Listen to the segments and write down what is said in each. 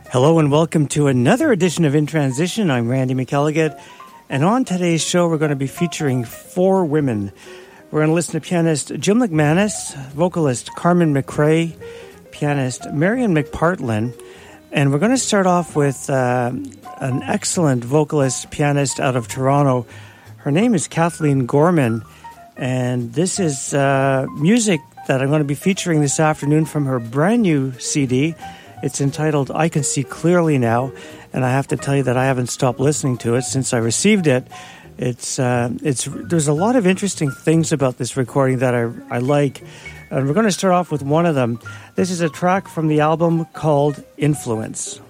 Hello and welcome to another edition of In Transition. I'm Randy McElligott, and on today's show we're going to be featuring four women. We're going to listen to pianist Jill McManus, vocalist Carmen McRae, pianist Marion McPartlin, and we're going to start off with an excellent vocalist pianist out of Toronto. Her name is Kathleen Gorman, and this is music that I'm going to be featuring this afternoon from her brand new CD. It's entitled I Can See Clearly Now, and I have to tell you that I haven't stopped listening to it since I received it. There's a lot of interesting things about this recording that I like, and we're going to start off with one of them. This is a track from the album called Influence.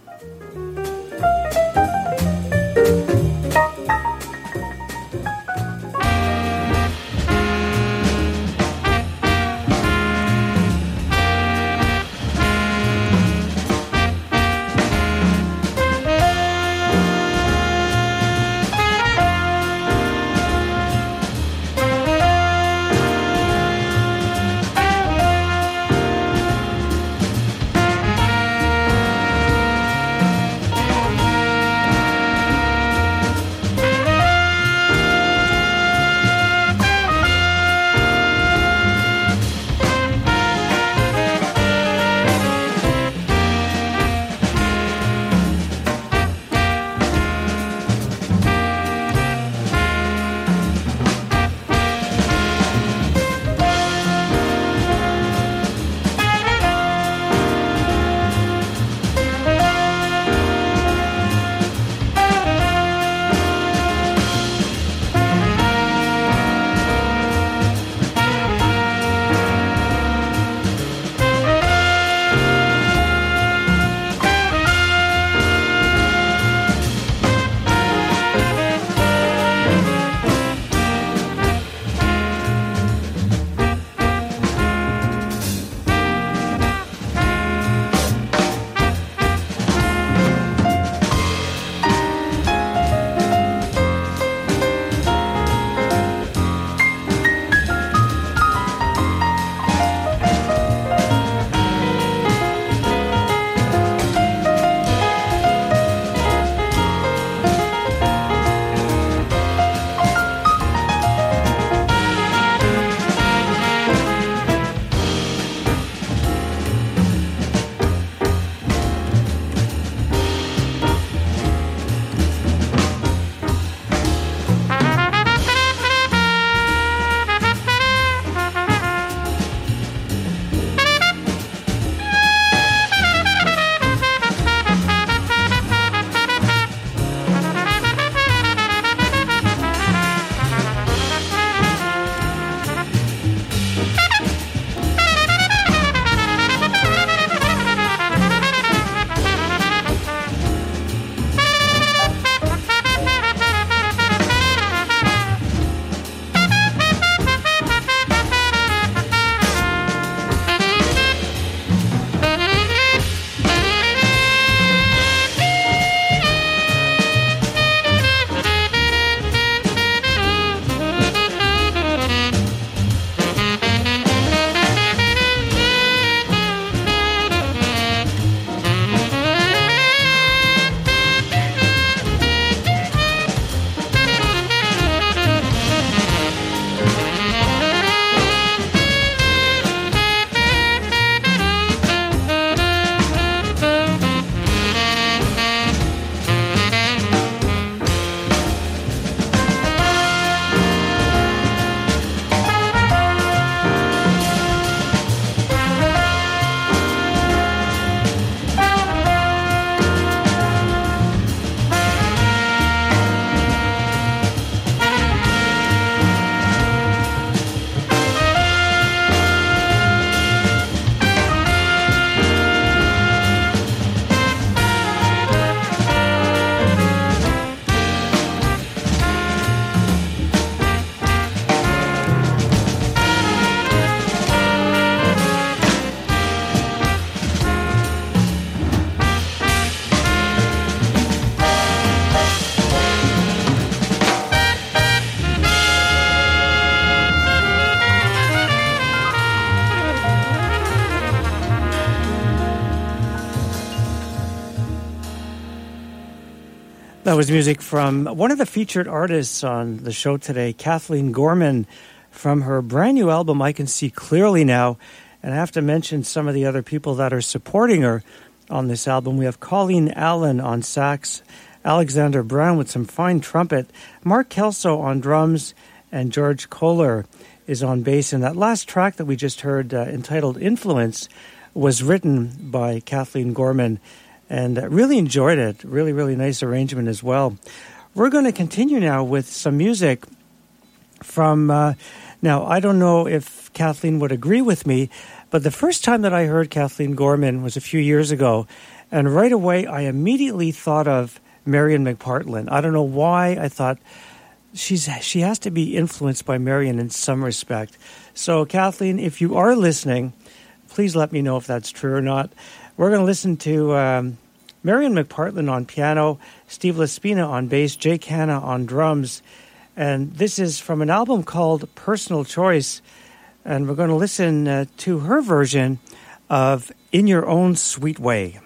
That was music from one of the featured artists on the show today, Kathleen Gorman, from her brand new album, I Can See Clearly Now. And I have to mention some of the other people that are supporting her on this album. We have Colleen Allen on sax, Alexander Brown with some fine trumpet, Mark Kelso on drums, and George Kohler is on bass. And that last track that we just heard, entitled Influence, was written by Kathleen Gorman. And really enjoyed it. Really, really nice arrangement as well. We're going to continue now with some music from... now, I don't know if Kathleen would agree with me, but the first time that I heard Kathleen Gorman was a few years ago. And right away, I immediately thought of Marion McPartland. I don't know why I thought she has to be influenced by Marion in some respect. So, Kathleen, if you are listening, please let me know if that's true or not. We're going to listen to Marion McPartland on piano, Steve Laspina on bass, Jake Hanna on drums. And this is from an album called Personal Choice. And we're going to listen to her version of In Your Own Sweet Way.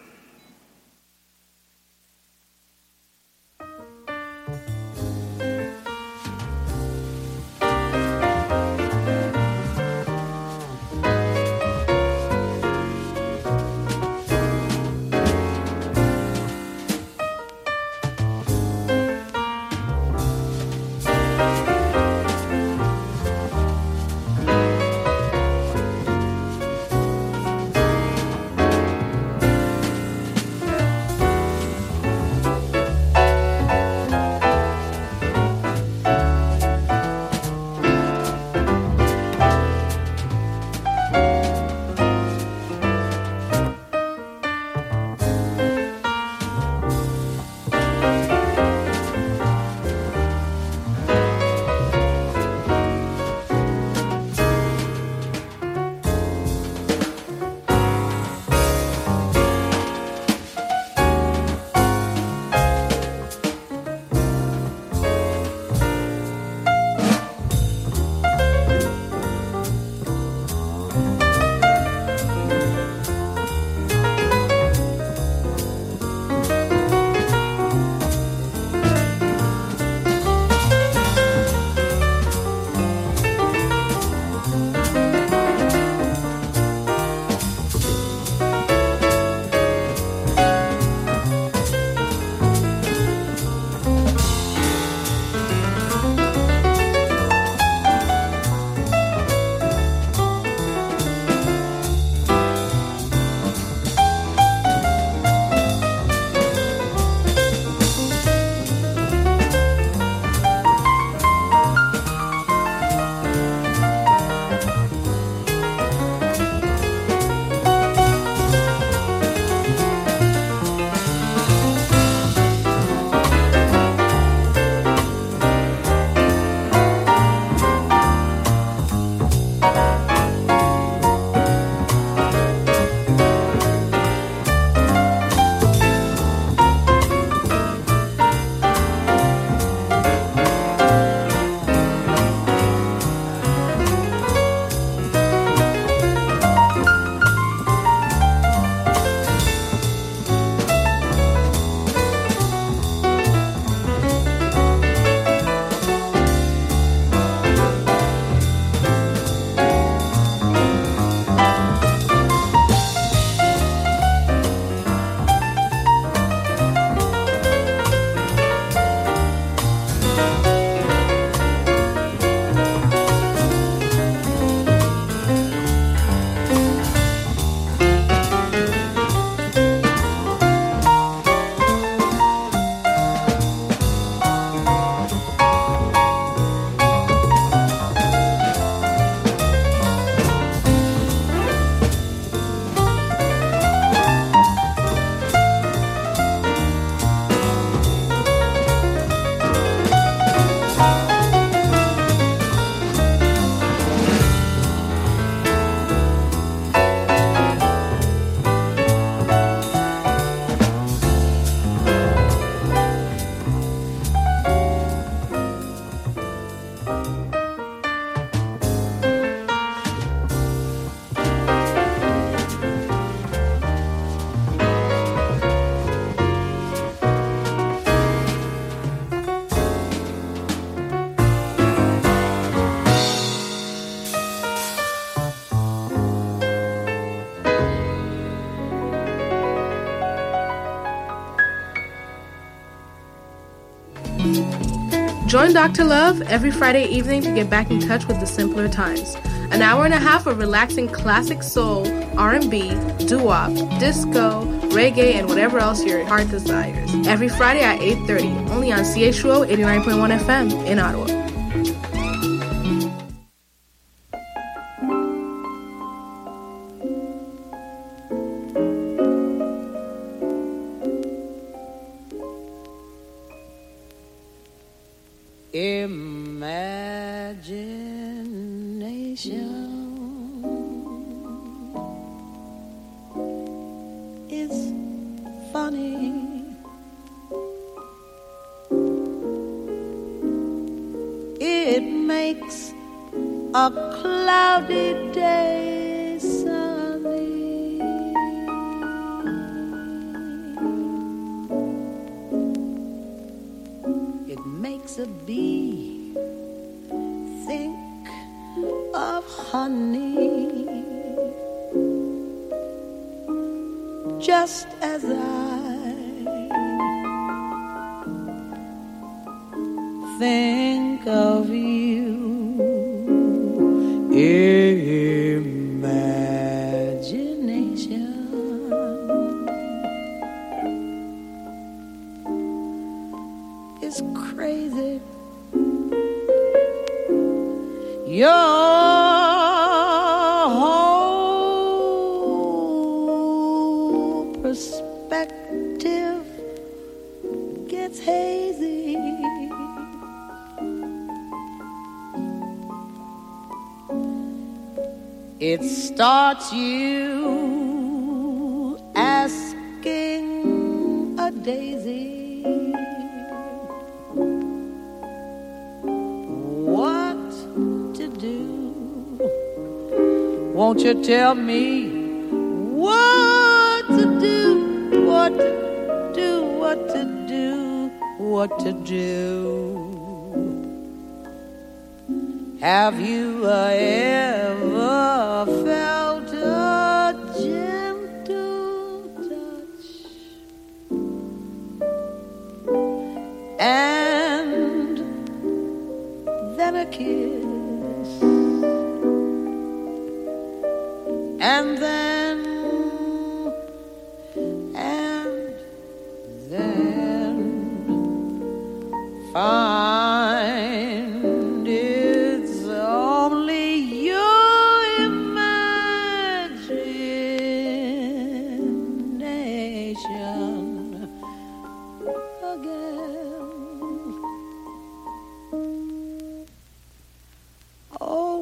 Join Dr. Love every Friday evening to get back in touch with the simpler times. An hour and a half of relaxing classic soul, R&B, doo-wop, disco, reggae, and whatever else your heart desires. Every Friday at 8:30, only on CHUO 89.1 FM in Ottawa. A cloudy day sunny. It makes a bee think of honey, just as I think of you. Imagination is crazy. Your whole perspective gets hazy. It starts you asking a daisy what to do. Won't you tell me what to do, what to do, what to do, what to do? Have you ever felt a gentle touch and then a kiss and then find it's only your imagination again. Oh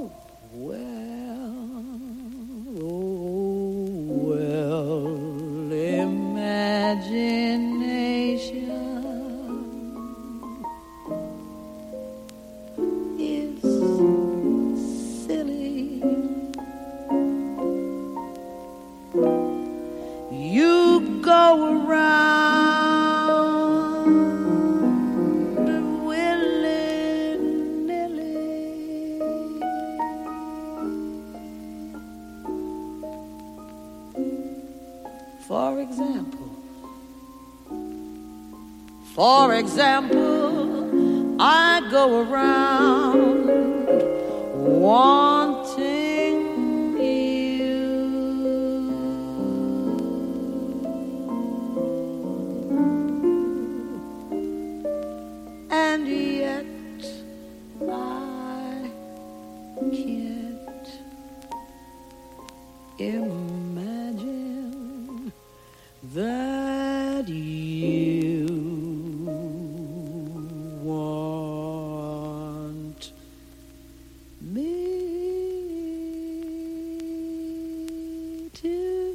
well, imagination is silly. You go around willy-nilly. For example, I go around wanting you, and yet I can't imagine that you want me to.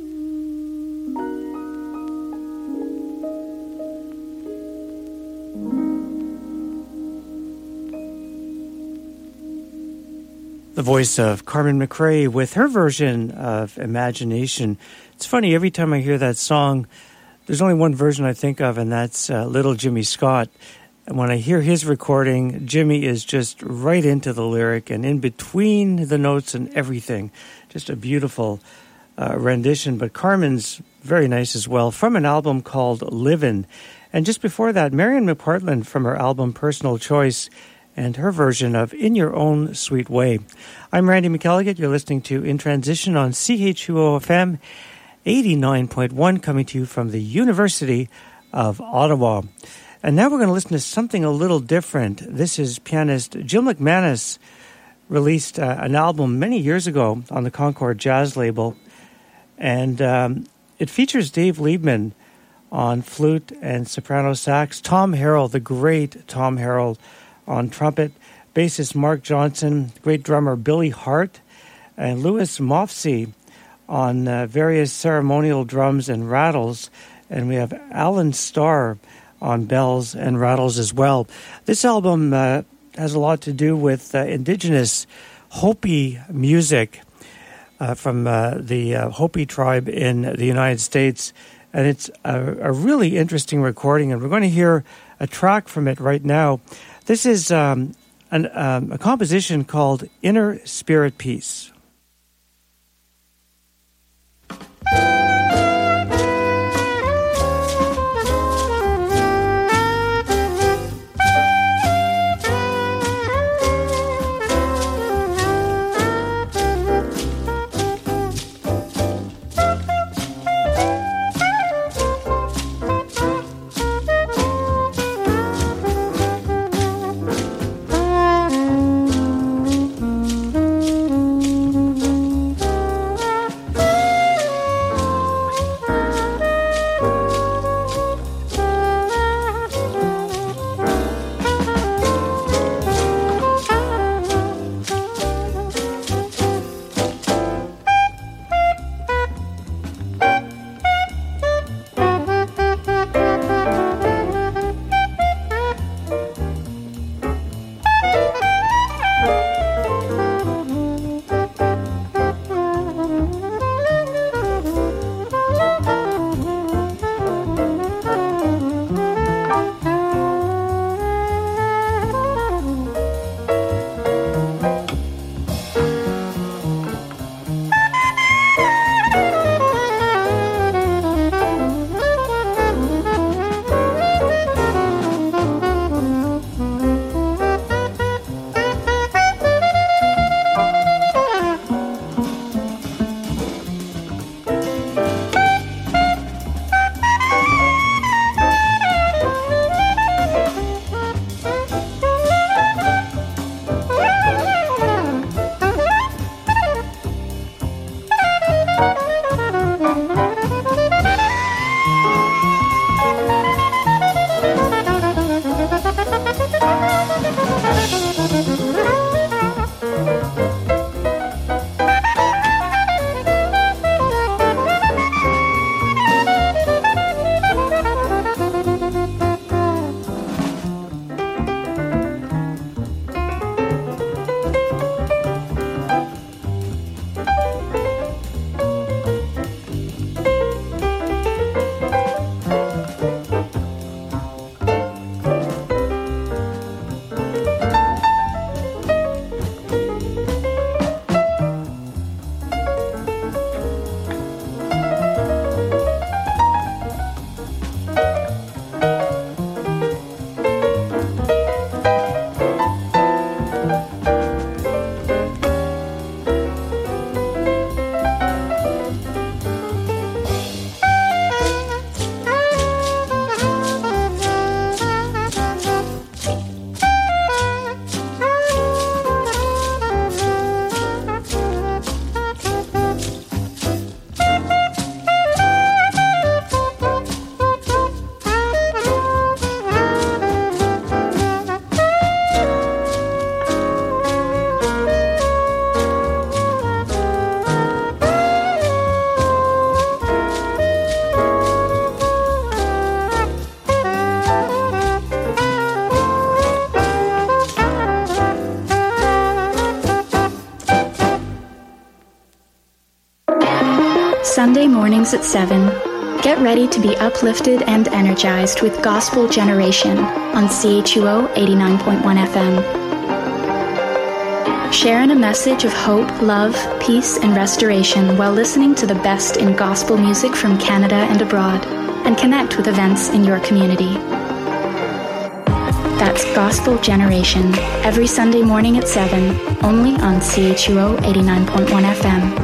The voice of Carmen McRae with her version of Imagination. It's funny, every time I hear that song, there's only one version I think of, and that's Little Jimmy Scott. And when I hear his recording, Jimmy is just right into the lyric and in between the notes and everything. Just a beautiful rendition, but Carmen's very nice as well, from an album called Livin'. And just before that, Marion McPartland from her album Personal Choice and her version of In Your Own Sweet Way. I'm Randy McElligott. You're listening to In Transition on CHUO-FM 89.1, coming to you from the University of Ottawa. And now we're going to listen to something a little different. This is pianist Jill McManus, released an album many years ago on the Concord Jazz label. And it features Dave Liebman on flute and soprano sax, Tom Harrell, the great Tom Harrell, on trumpet, bassist Mark Johnson, great drummer Billy Hart, and Louis Mofsey on various ceremonial drums and rattles. And we have Alan Starr on bells and rattles as well. This album has a lot to do with indigenous Hopi music from the Hopi tribe in the United States. And it's a really interesting recording, and we're going to hear a track from it right now. This is a composition called Inner Spirit Peace. Sunday mornings at 7. Get ready to be uplifted and energized with Gospel Generation on CHUO 89.1 FM. Sharing a message of hope, love, peace, and restoration while listening to the best in gospel music from Canada and abroad, and connect with events in your community. That's Gospel Generation, every Sunday morning at 7, only on CHUO 89.1 FM.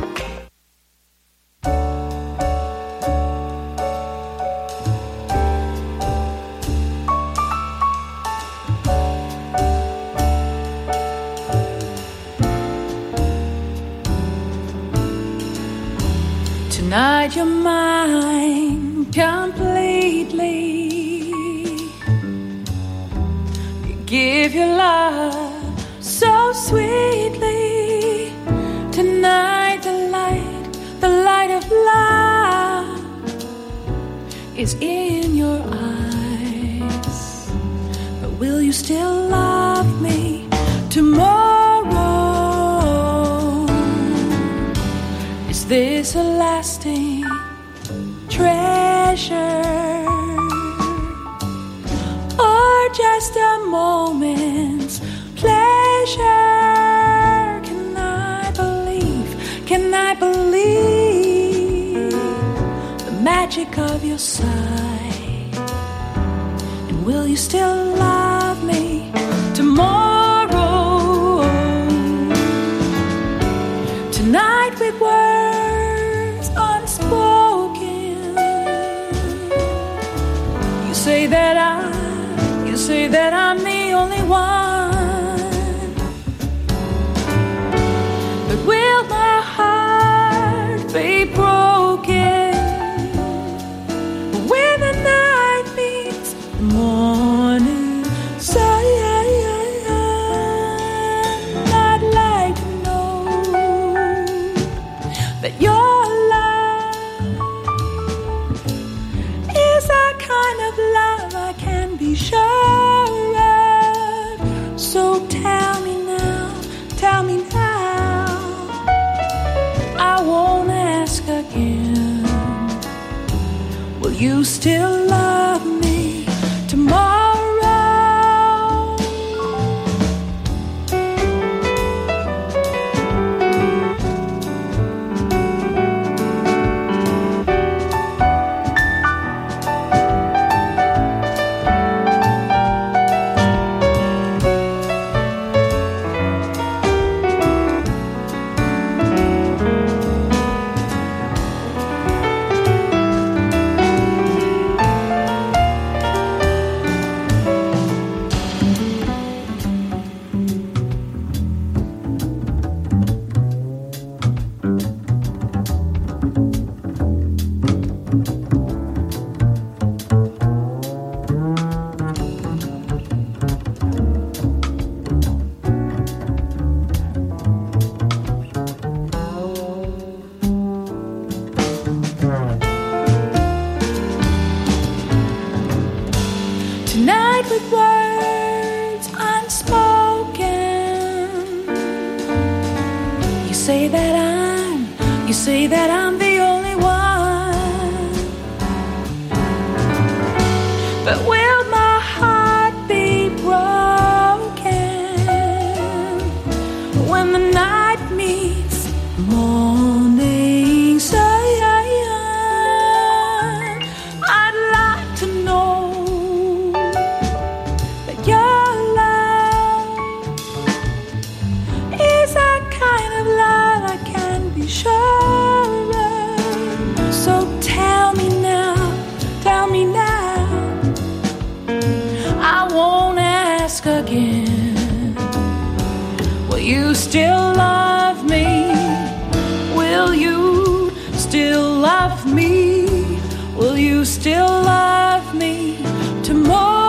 Tonight you're mine completely. You give your love so sweetly. Tonight the light of love is in your eyes. But will you still love me tomorrow? Is this a lasting treasure, or just a moment's pleasure? Can I believe the magic of your sight? And will you still love me tomorrow? Tonight with words unspoken, you say that I'm the only one. But will my heart be broken when the night meets the morning sun? I'd like to know that your love is that kind of love I can be sure of. So tell me now, I won't ask again. Will you still love me tomorrow? You say that I'm the only one. But will my heart be broken when the night meets morning sun? I'd like to know that your love is that kind of love I can be sure of. So tell me now, I won't ask again. Will you still love me? Will you still love me? Will you still love me tomorrow?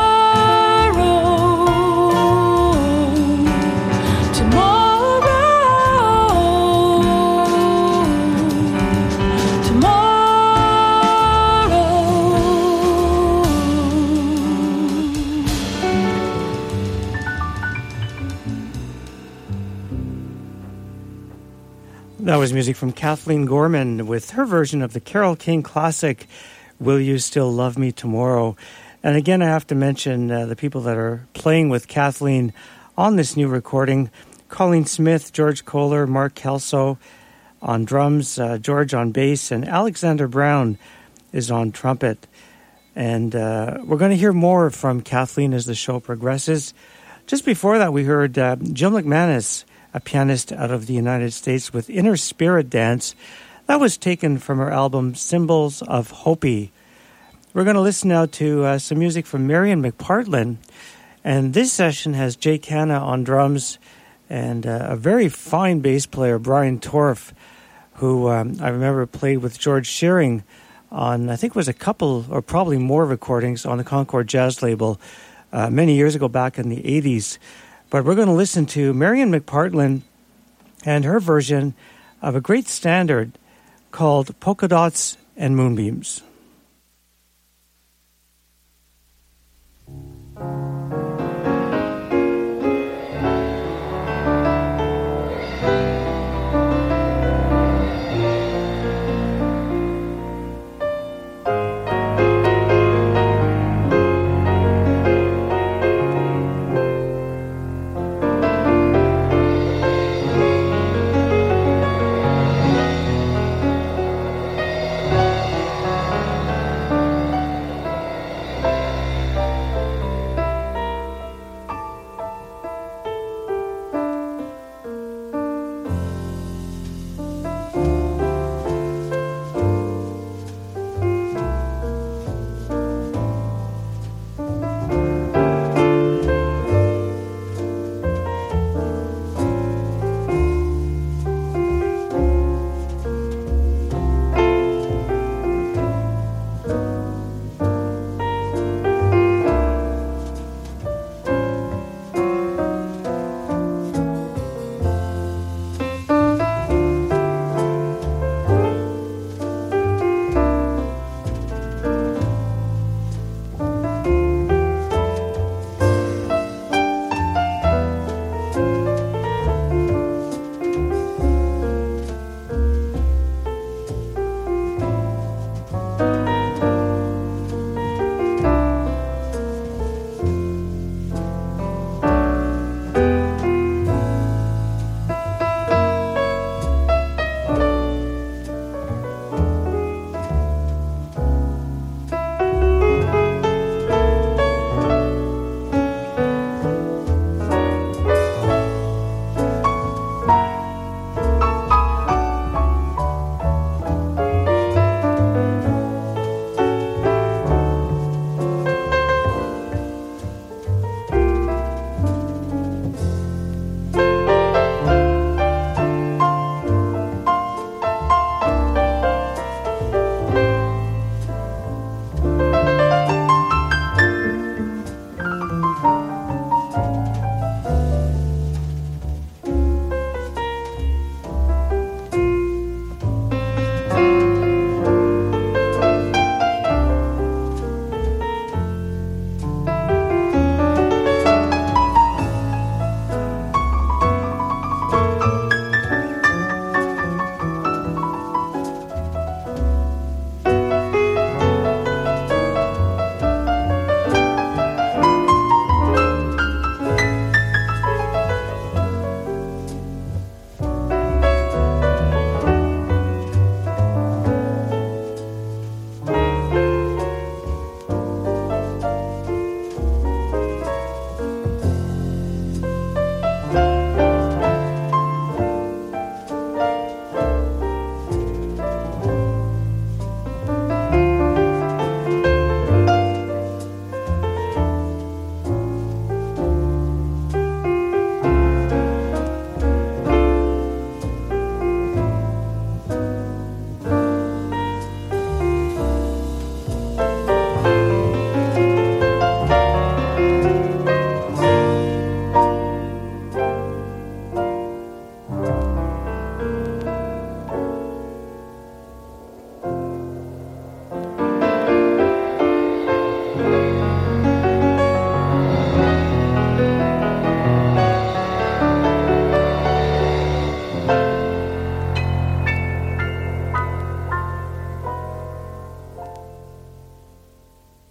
That was music from Kathleen Gorman with her version of the Carole King classic, Will You Still Love Me Tomorrow? And again, I have to mention the people that are playing with Kathleen on this new recording. Colleen Smith, George Kohler, Mark Kelso on drums, George on bass, and Alexander Brown is on trumpet. And we're going to hear more from Kathleen as the show progresses. Just before that, we heard Jill McManus, a pianist out of the United States, with Inner Spirit Dance. That was taken from her album Symbols of Hopi. We're going to listen now to some music from Marion McPartlin. And this session has Jay Canna on drums and a very fine bass player, Brian Torf, who I remember played with George Shearing on, I think it was a couple or probably more recordings on the Concord Jazz label many years ago, back in the 80s. But we're going to listen to Marion McPartlin and her version of a great standard called Polka Dots and Moonbeams.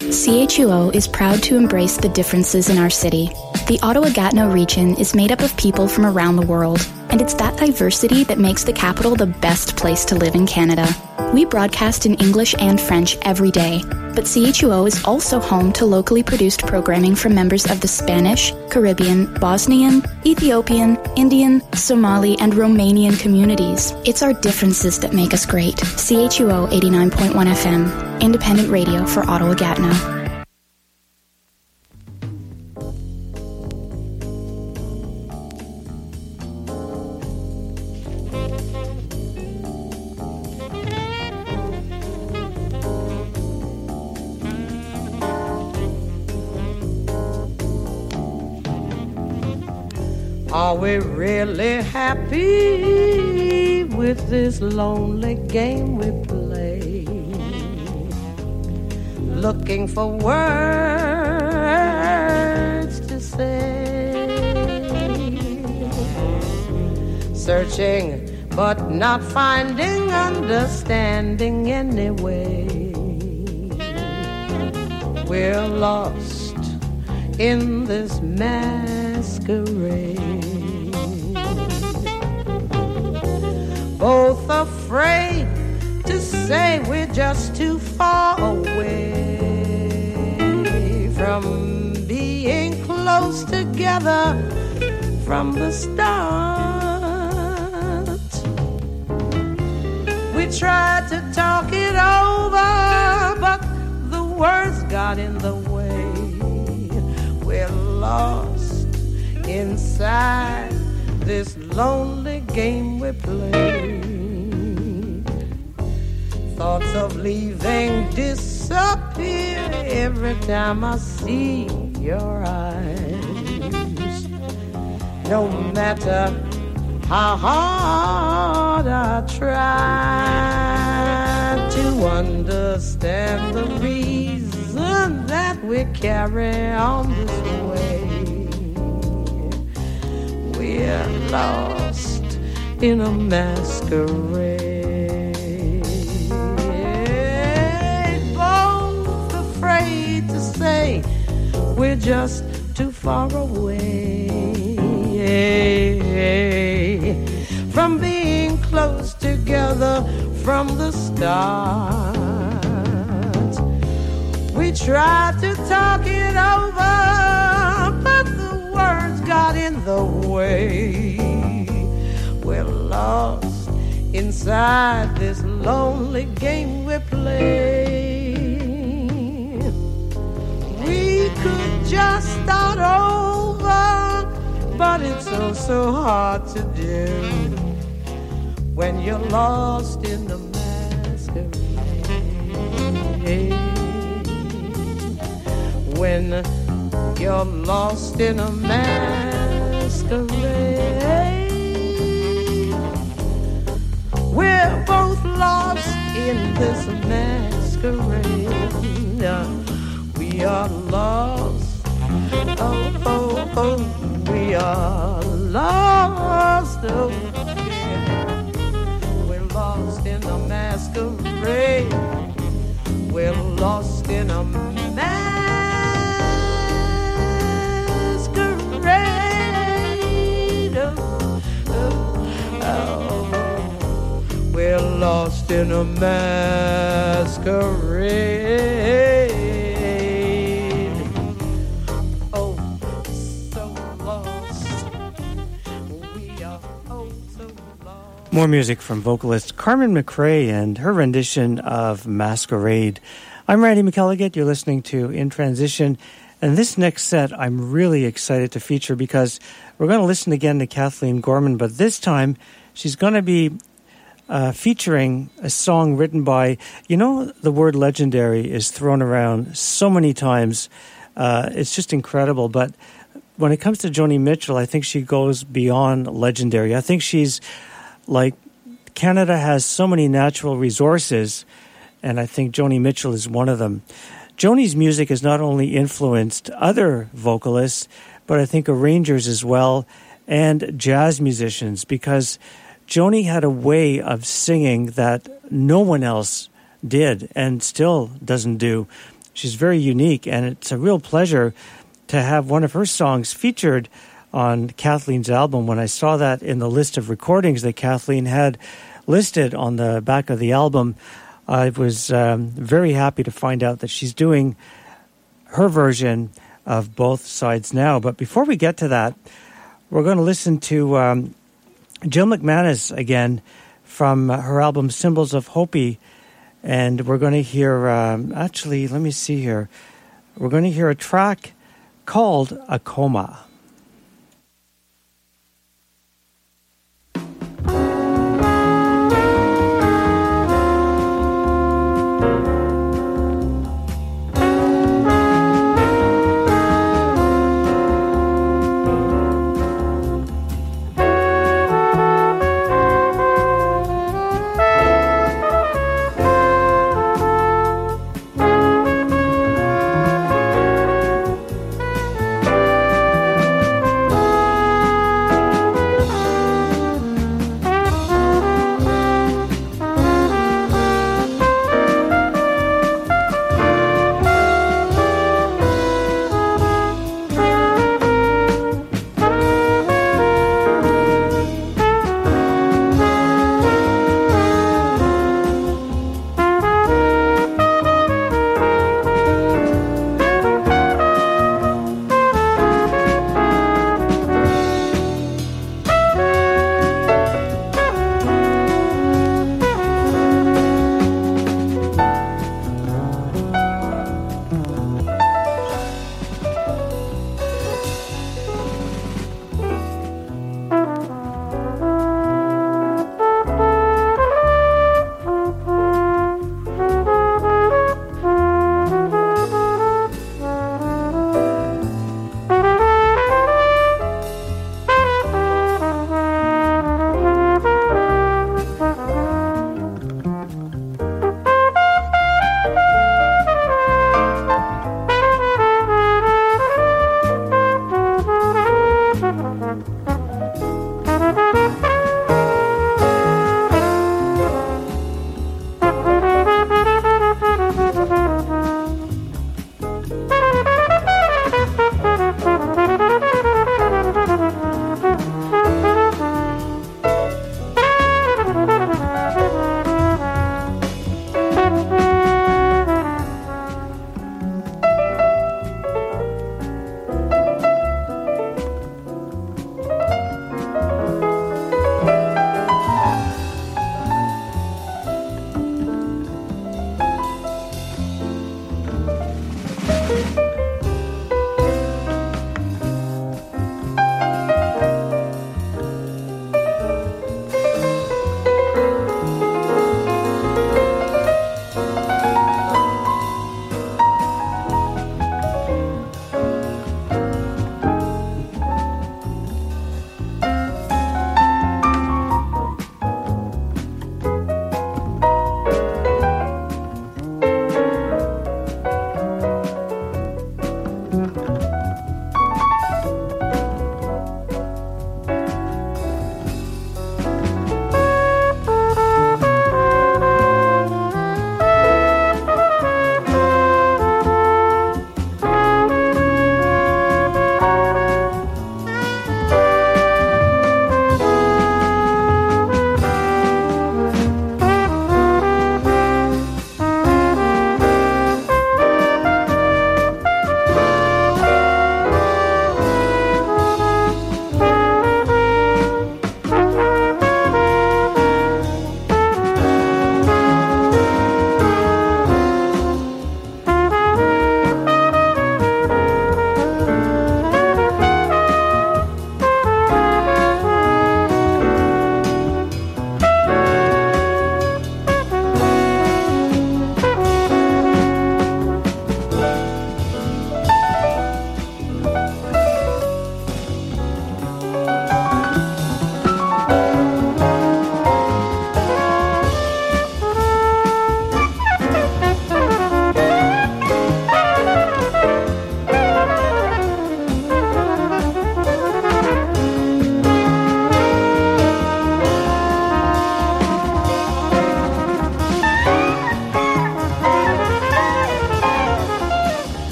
CHUO is proud to embrace the differences in our city. The Ottawa-Gatineau region is made up of people from around the world, and it's that diversity that makes the capital the best place to live in Canada. We broadcast in English and French every day, but CHUO is also home to locally produced programming from members of the Spanish, Caribbean, Bosnian, Ethiopian, Indian, Somali, and Romanian communities. It's our differences that make us great. CHUO 89.1 FM, independent radio for Ottawa-Gatineau. Are we really happy with this lonely game we play? Looking for words to say, searching but not finding understanding anyway. We're lost in this masquerade, both afraid to say we're just too far away from being close together from the start. We tried to talk it over, but the words got in the way. We're lost inside this lonely game we play. Thoughts of leaving disappear every time I see your eyes. No matter how hard I try to understand the reason that we carry on this way, we're lost in a masquerade, both afraid to say we're just too far away from being close together from the start. We tried to talk it over, but the words got in the way. We're lost inside this lonely game we play. We could just start over, but it's so hard to do when you're lost in the masquerade. When you're lost in a masquerade, we're both lost in this masquerade. We are lost, oh, we are lost, oh, yeah. We're lost in a masquerade. We're lost in a masquerade. We're lost in a masquerade. Oh, so lost. We are so lost. More music from vocalist Carmen McRae and her rendition of Masquerade. I'm Randy McElligott. You're listening to In Transition. And this next set I'm really excited to feature because we're going to listen again to Kathleen Gorman, but this time she's going to be featuring a song written by, the word legendary is thrown around so many times. It's just incredible. But when it comes to Joni Mitchell, I think she goes beyond legendary. I think she's like, Canada has so many natural resources, and I think Joni Mitchell is one of them. Joni's music has not only influenced other vocalists, but I think arrangers as well, and jazz musicians, because Joni had a way of singing that no one else did and still doesn't do. She's very unique, and it's a real pleasure to have one of her songs featured on Kathleen's album. When I saw that in the list of recordings that Kathleen had listed on the back of the album, I was very happy to find out that she's doing her version of Both Sides Now. But before we get to that, we're going to listen to Jill McManus again from her album Symbols of Hopi. And we're going to hear, actually, let me see here. We're going to hear a track called Acoma.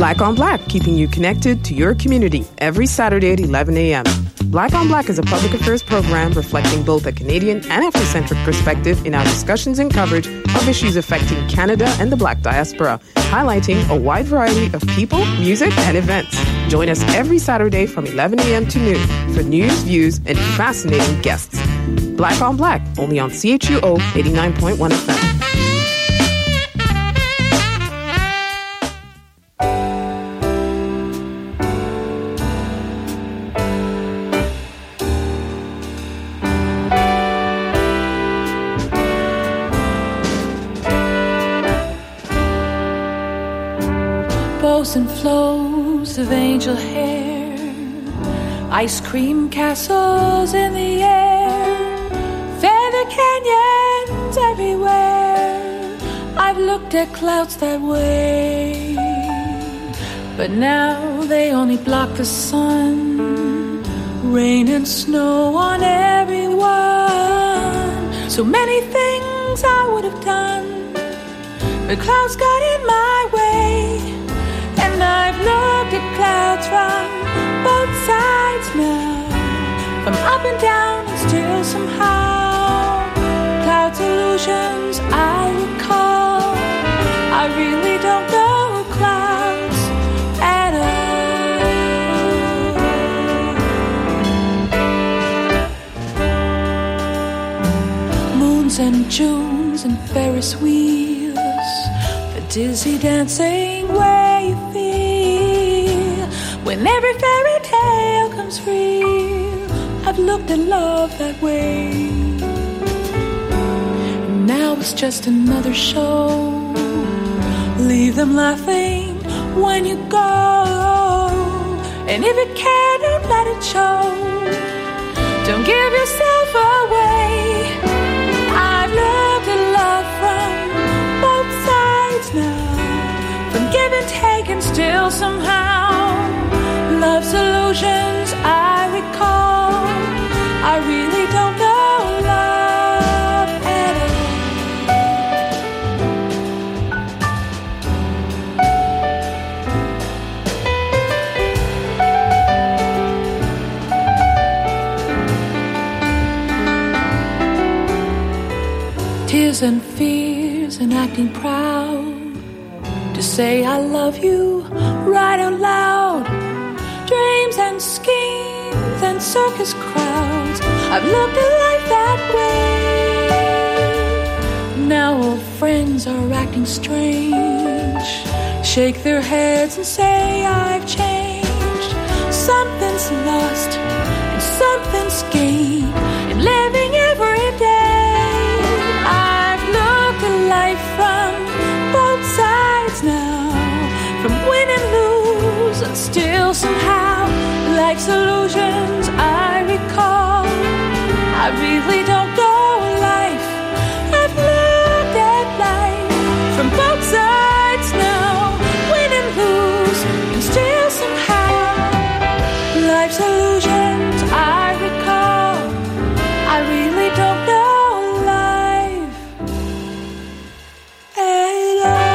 Black on Black, keeping you connected to your community every Saturday at 11 a.m. Black on Black is a public affairs program reflecting both a Canadian and Afrocentric perspective in our discussions and coverage of issues affecting Canada and the Black diaspora, highlighting a wide variety of people, music, and events. Join us every Saturday from 11 a.m. to noon for news, views, and fascinating guests. Black on Black, only on CHUO 89.1 FM. And flows of angel hair, ice cream castles in the air, feather canyons everywhere. I've looked at clouds that way, but now they only block the sun, rain and snow on everyone. So many things I would have done, but clouds got in my way. And I've looked at clouds from both sides now, from up and down, and still somehow cloud illusions I recall. I really don't know clouds at all. Moons and Junes and Ferris wheels, the dizzy dancing way you feel when every fairy tale comes real. I've looked at love that way. And now it's just another show. Leave them laughing when you go. And if you care, don't let it show. Don't give yourself away. I've looked at love from both sides now, from give and take, and still somehow love's illusions I recall. I really don't know love at all. Tears and fears and acting proud to say I love you right out loud. Dreams and schemes and circus crowds, I've looked at life that way. Now old friends are acting strange, shake their heads and say I've changed. Something's lost and something's gained in living every day. I've looked at life from both sides now, from win and lose, and still somehow life's illusions I recall. I really don't know life. I've looked at life from both sides now, win and lose, and still somehow life's illusions I recall. I really don't know life at all.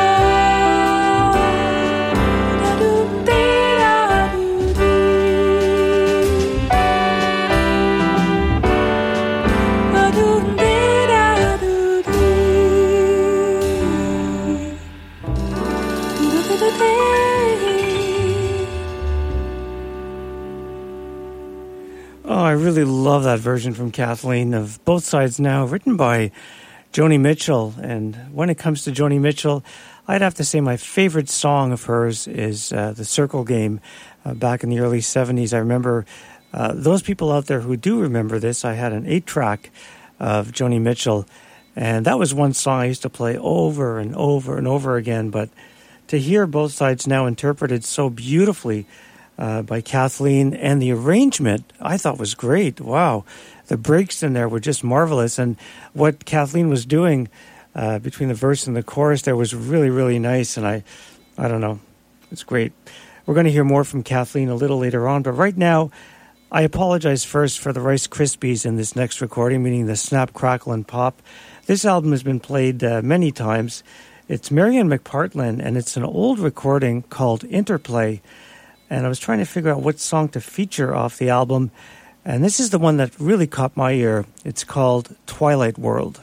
I really love that version from Kathleen of Both Sides Now, written by Joni Mitchell. And when it comes to Joni Mitchell, I'd have to say my favorite song of hers is The Circle Game. Back in the early 70s, I remember those people out there who do remember this, I had an 8-track of Joni Mitchell, and that was one song I used to play over and over and over again. But to hear Both Sides Now interpreted so beautifully by Kathleen, and the arrangement I thought was great. Wow, the breaks in there were just marvelous, and what Kathleen was doing between the verse and the chorus there was really, really nice, and I don't know, it's great. We're going to hear more from Kathleen a little later on, but right now I apologize first for the Rice Krispies in this next recording, meaning the Snap, Crackle, and Pop. This album has been played many times. It's Marian McPartland, and it's an old recording called Interplay. And I was trying to figure out what song to feature off the album, and this is the one that really caught my ear. It's called Twilight World.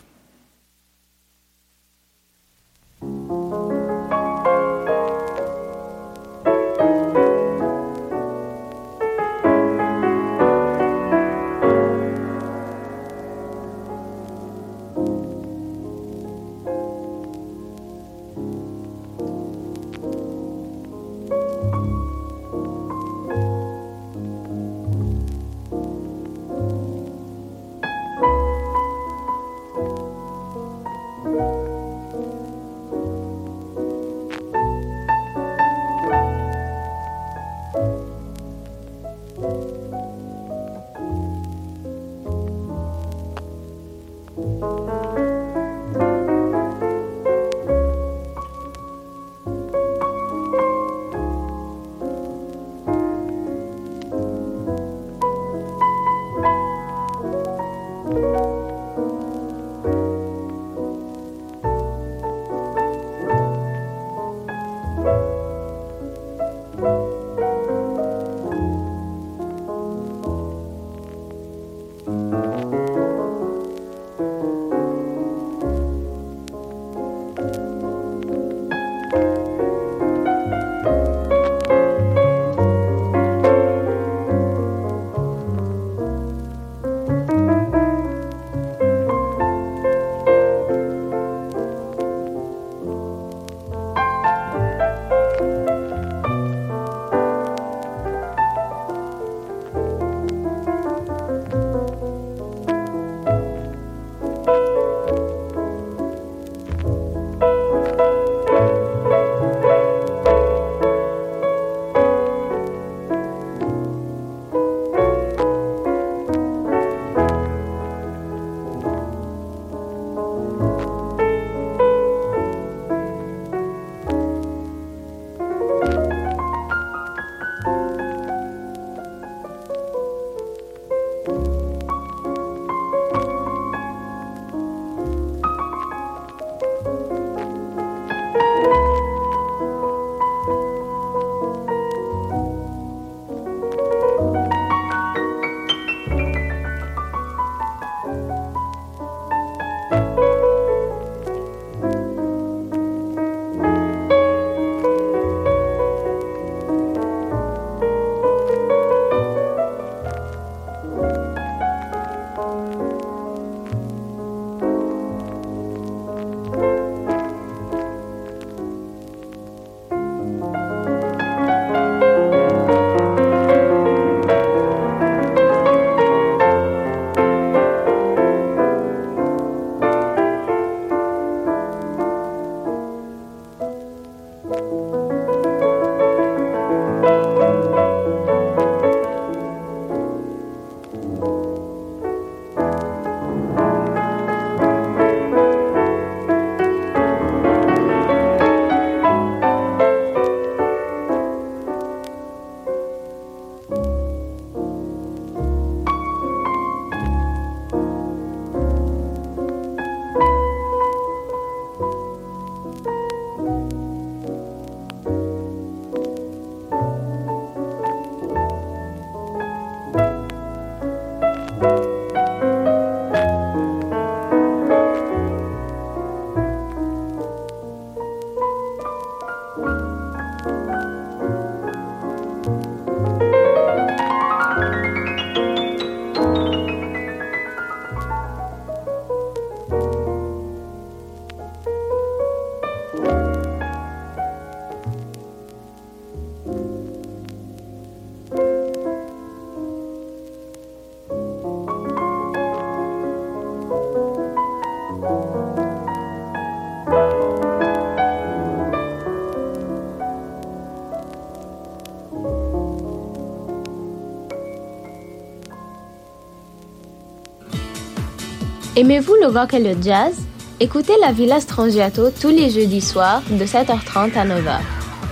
Aimez-vous le rock et le jazz? Écoutez la Villa Strangiato tous les jeudis soirs de 7h30 à 9h.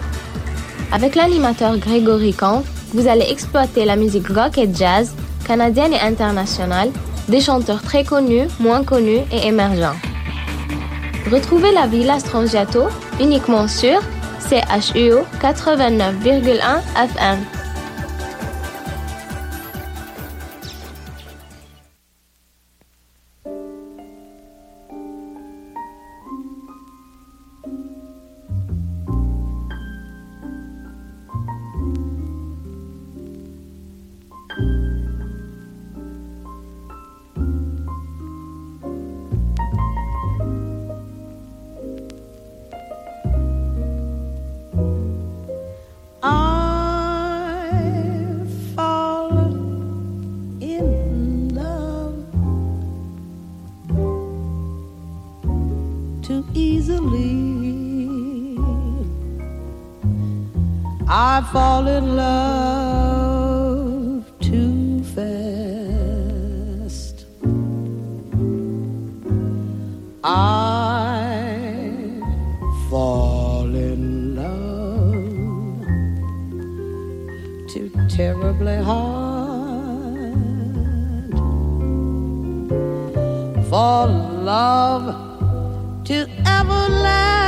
Avec l'animateur Grégory Kampf, vous allez exploiter la musique rock et jazz, canadienne et internationale, des chanteurs très connus, moins connus et émergents. Retrouvez la Villa Strangiato uniquement sur CHUO 89,1 FM. I fall in love too fast. I fall in love too terribly hard. For love to ever last.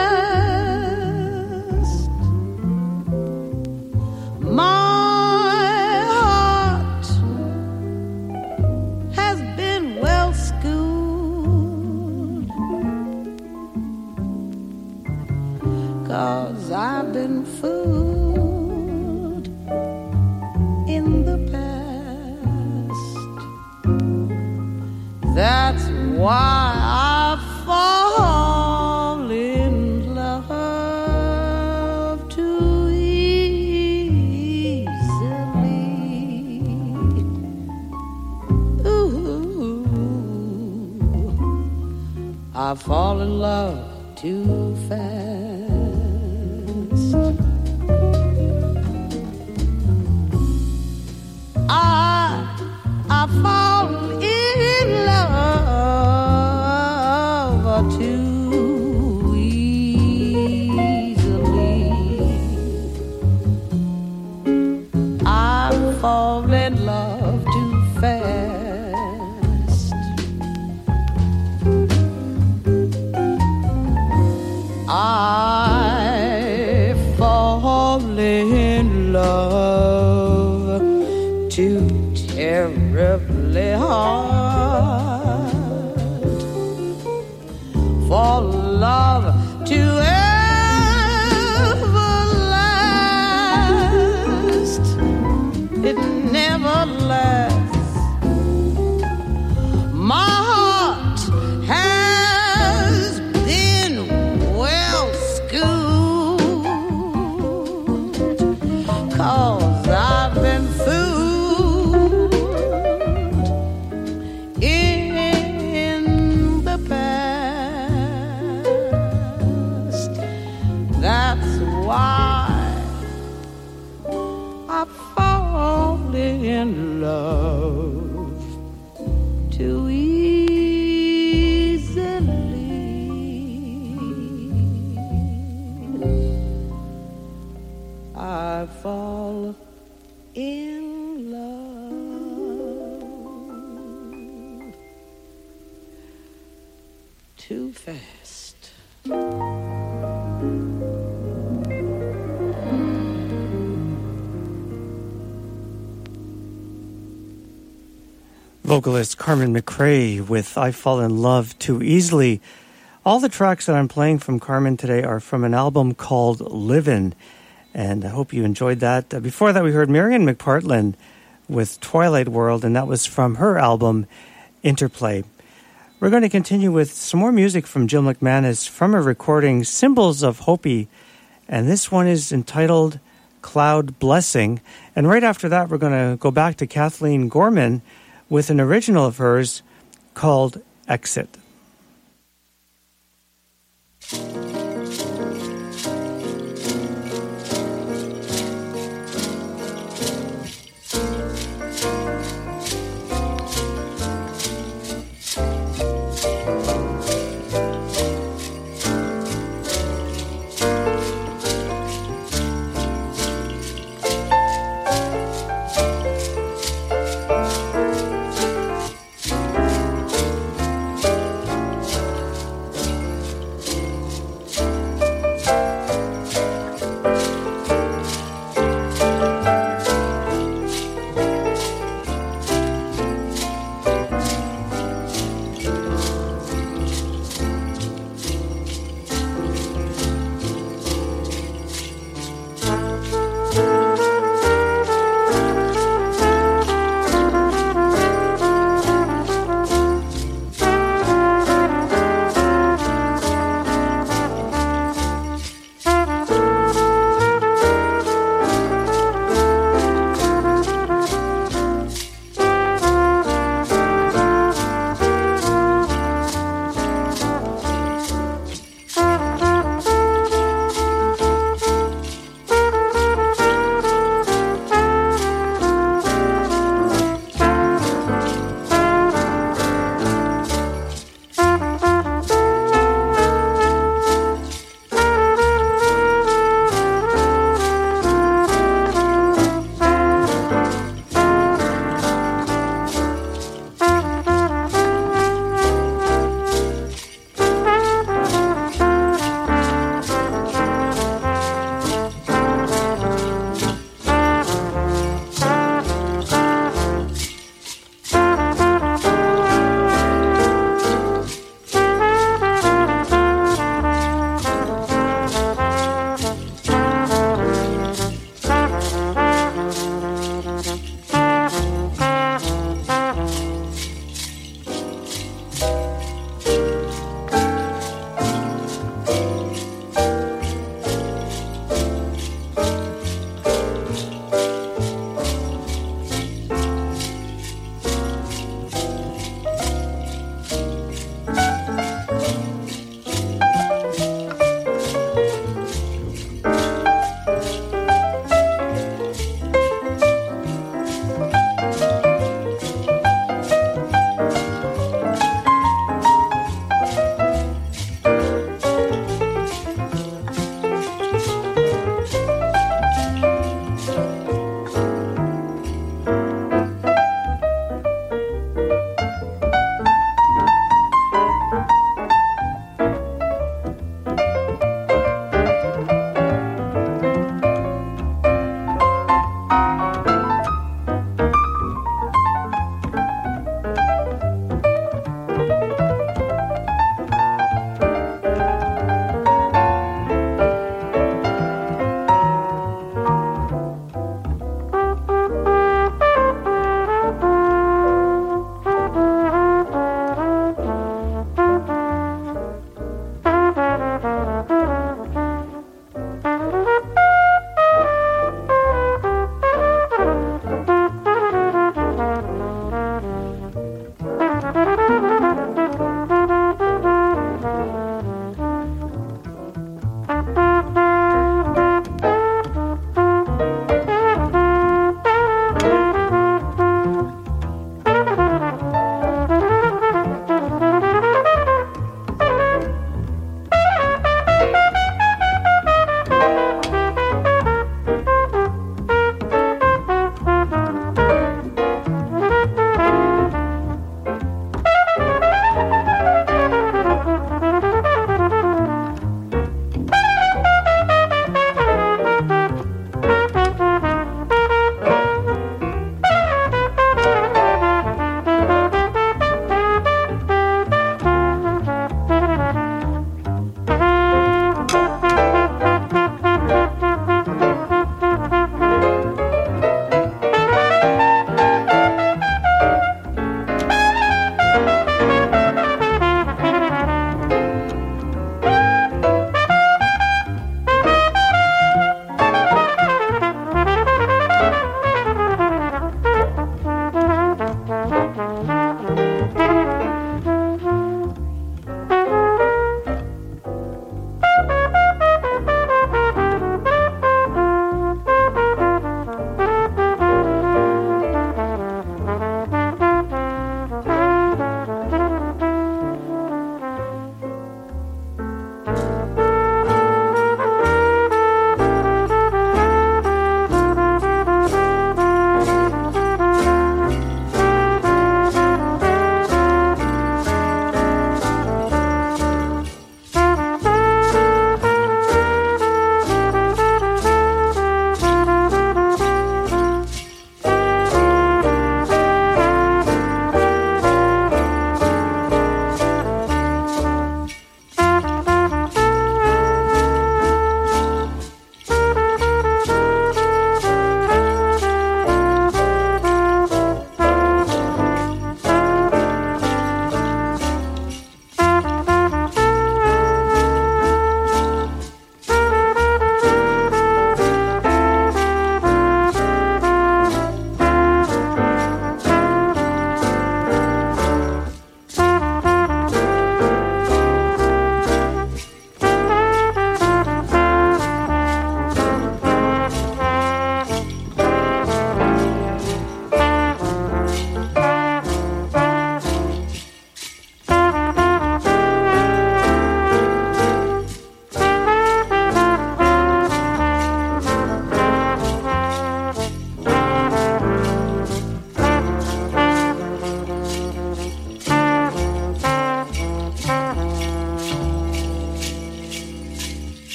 My heart has been well schooled, 'cause I've been fooled in the past. That's why I fall in love too easily. Ooh, I fall in love too fast. I fall in love too easily. I fall in love too fast. I fall in love too terribly hard for love to ever last. It never lasts. My heart has been well schooled, 'cause I've been fooled in the past. That's why I fall in love too easily. I fall in love too fast. Vocalist Carmen McRae with I Fall in Love Too Easily. All the tracks that I'm playing from Carmen today are from an album called Livin', and I hope you enjoyed that. Before that, we heard Marian McPartland with Twilight World, and that was from her album Interplay. We're going to continue with some more music from Jill McManus from her recording Symbols of Hopi, and this one is entitled Cloud Blessing. And right after that, we're going to go back to Kathleen Gorman with an original of hers called Exit.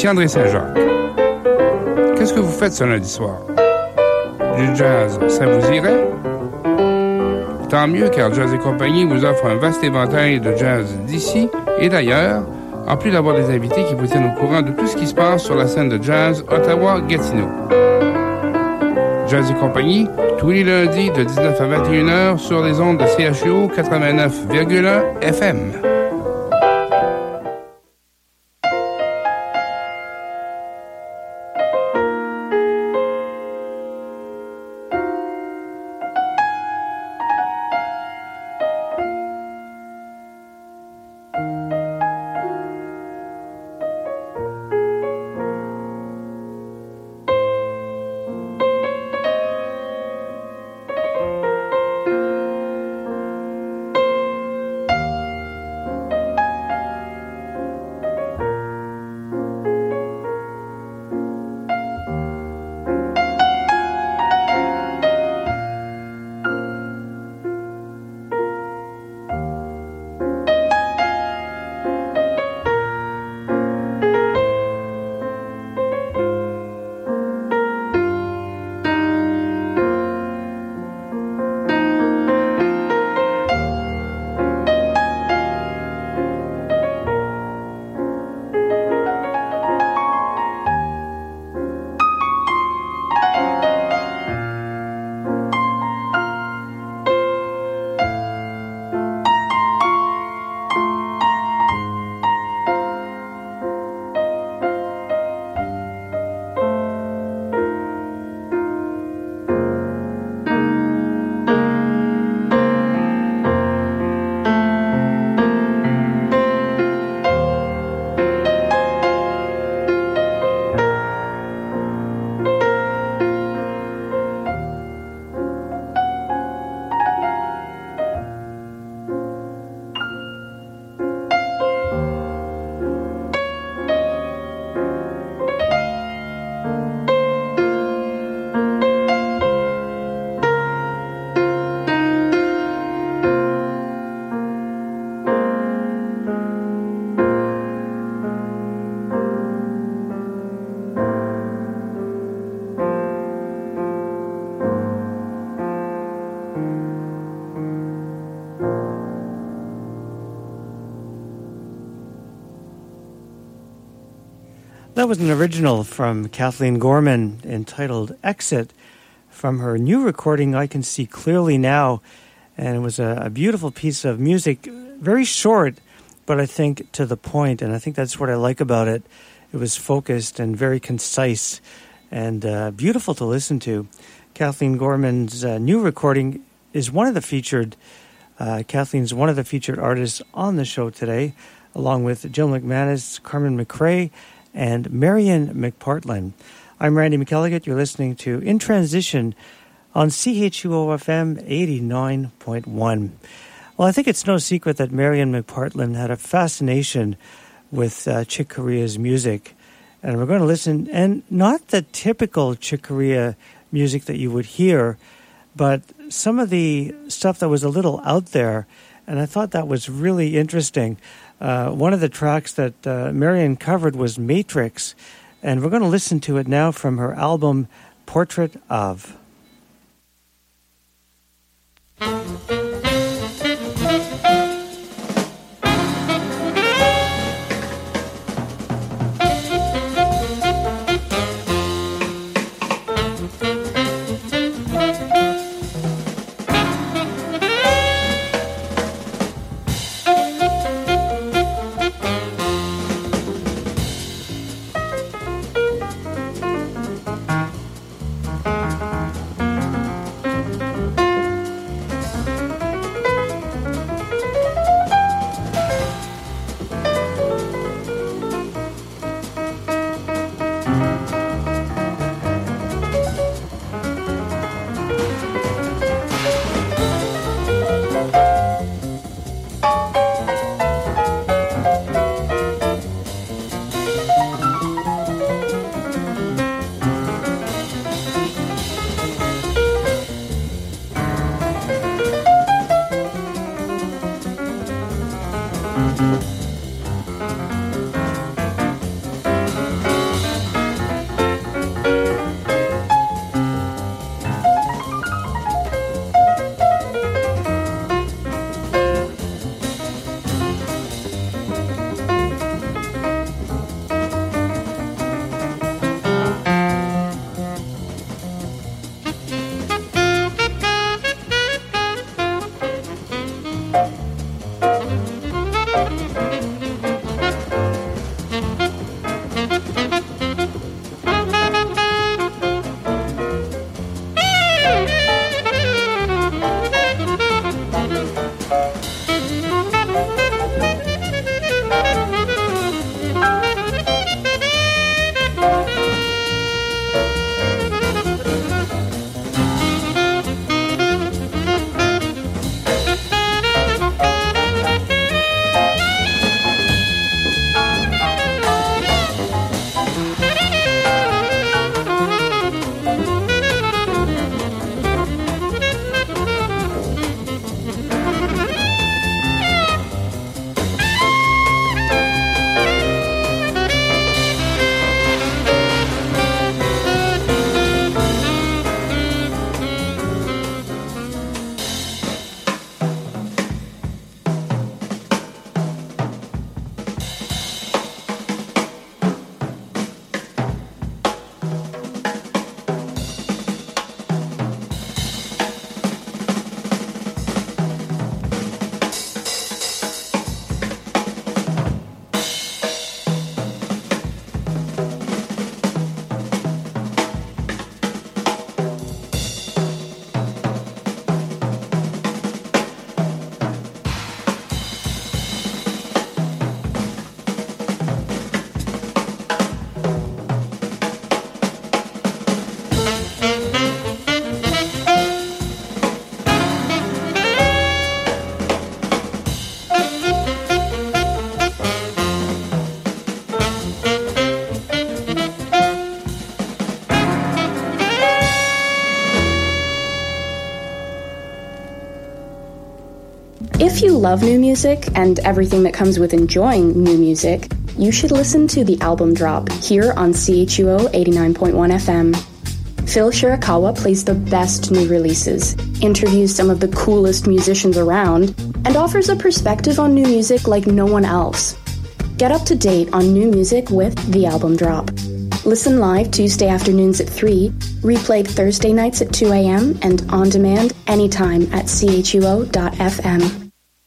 Ici André Saint-Jacques. Qu'est-ce que vous faites ce lundi soir? Du jazz, ça vous irait? Tant mieux, car Jazz et compagnie vous offre un vaste éventail de jazz d'ici et d'ailleurs, en plus d'avoir des invités qui vous tiennent au courant de tout ce qui se passe sur la scène de jazz Ottawa-Gatineau. Jazz et compagnie, tous les lundis de 19 à 21h sur les ondes de CHUO 89,1 FM. That was an original from Kathleen Gorman entitled Exit from her new recording, I Can See Clearly Now. And it was a beautiful piece of music, very short, but I think to the point. And I think that's what I like about it. It was focused and very concise and beautiful to listen to. Kathleen Gorman's new recording is one of the featured, Kathleen's one of the featured artists on the show today, along with Jill McManus, Carmen McRae, and Marion McPartland. I'm Randy McElligott. You're listening to In Transition on CHUO-FM 89.1. Well, I think it's no secret that Marion McPartland had a fascination with Chick Corea's music. And we're going to listen, and not the typical Chick Corea music that you would hear, but some of the stuff that was a little out there. And I thought that was really interesting. One of the tracks that Marion covered was Matrix, and we're going to listen to it now from her album Portrait of. If you love new music and everything that comes with enjoying new music, you should listen to The Album Drop here on CHUO 89.1 FM. Phil Shirakawa plays the best new releases, interviews some of the coolest musicians around, and offers a perspective on new music like no one else. Get up to date on new music with The Album Drop. Listen live Tuesday afternoons at 3, replayed Thursday nights at 2 a.m., and on demand anytime at chuo.fm.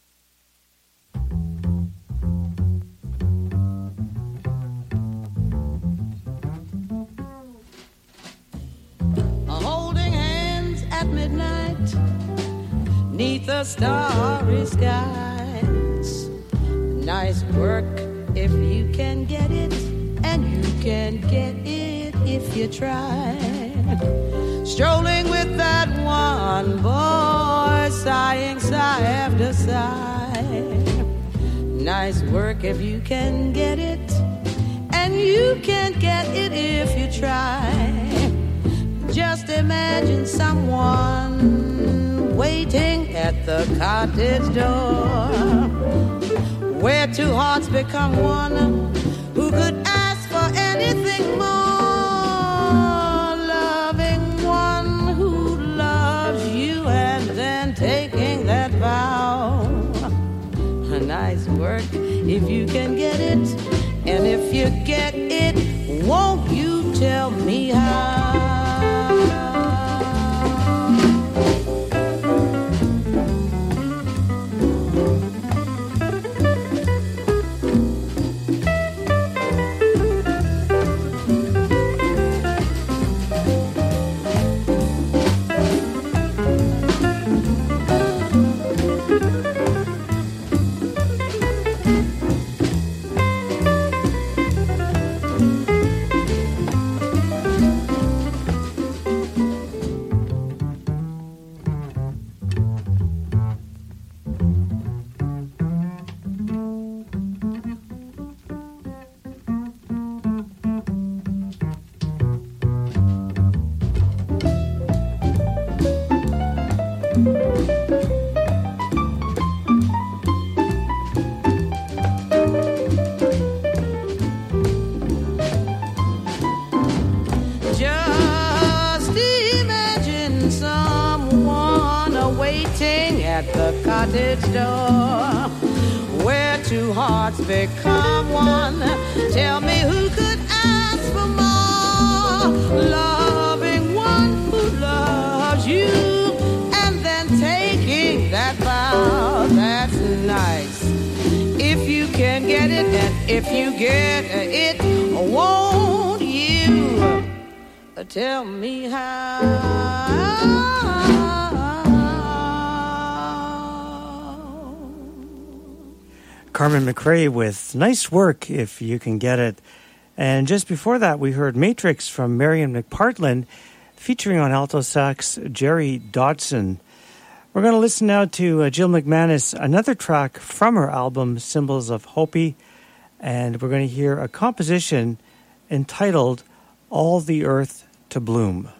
Holding hands at midnight, 'neath the starry skies. Nice work if you can get it, and you can get it if you try. Strolling with that one boy, sighing sigh after sigh. Nice work if you can get it, and you can get it if you try. Just imagine someone waiting at the cottage door, where two hearts become one, who could ask for anything more. Loving one who loves you and then taking that vow. A nice work if you can get it, and if you get it, won't you tell me how? Cottage door, where two hearts become one. Tell me who could ask for more? Loving one who loves you and then taking that vow. That's nice if you can get it, and if you get it, won't you tell me how? Carmen McRae with Nice Work If You Can Get It. And just before that, we heard Matrix from Marion McPartland, featuring on alto sax Jerry Dodson. We're going to listen now to Jill McManus, another track from her album Symbols of Hopi, and we're going to hear a composition entitled All the Earth to Bloom.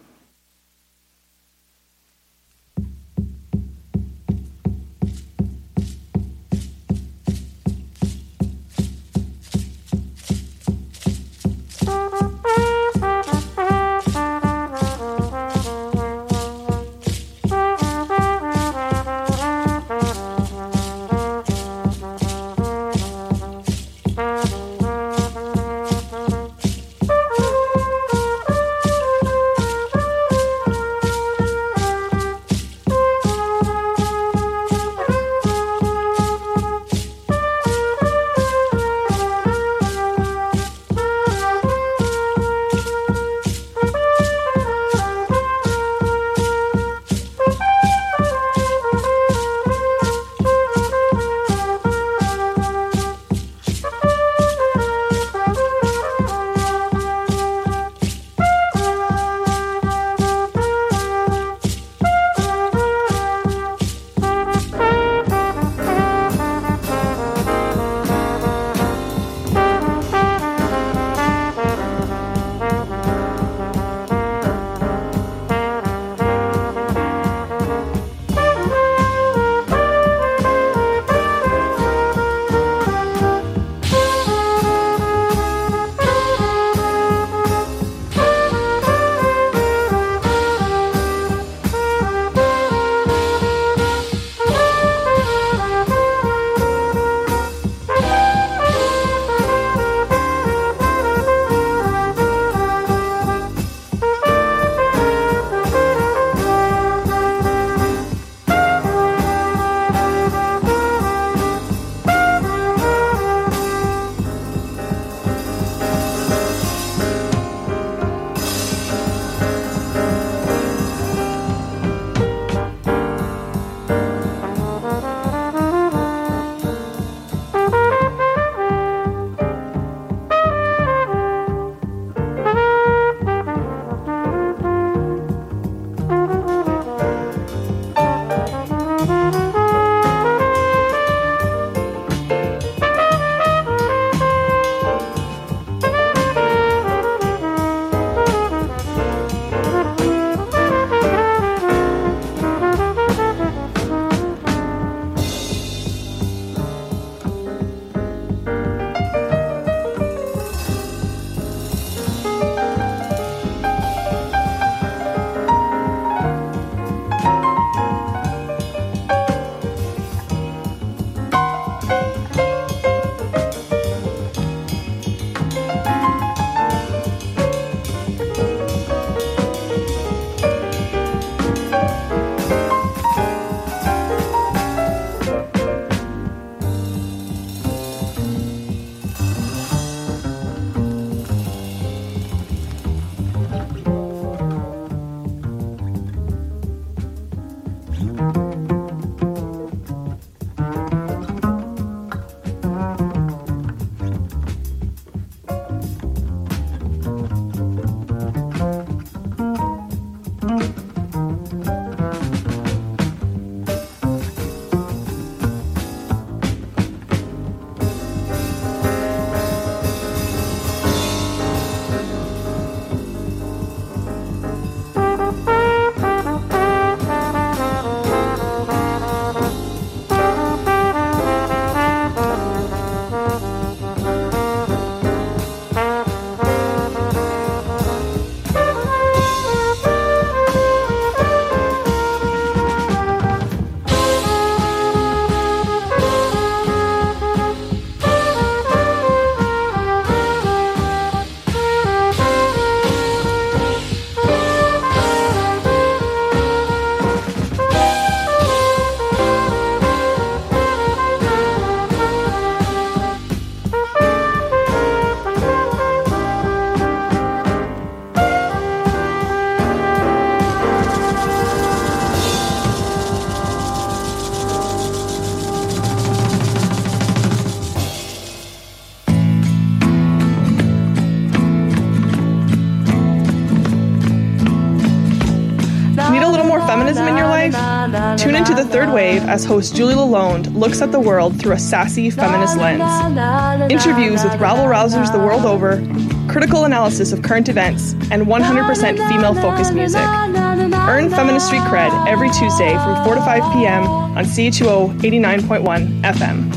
into the third wave as host Julie Lalonde looks at the world through a sassy feminist lens. Interviews with rabble-rousers the world over, critical analysis of current events, and 100% female-focused music. Earn Feminist Street cred every Tuesday from 4 to 5 p.m. on CHUO 89.1 FM.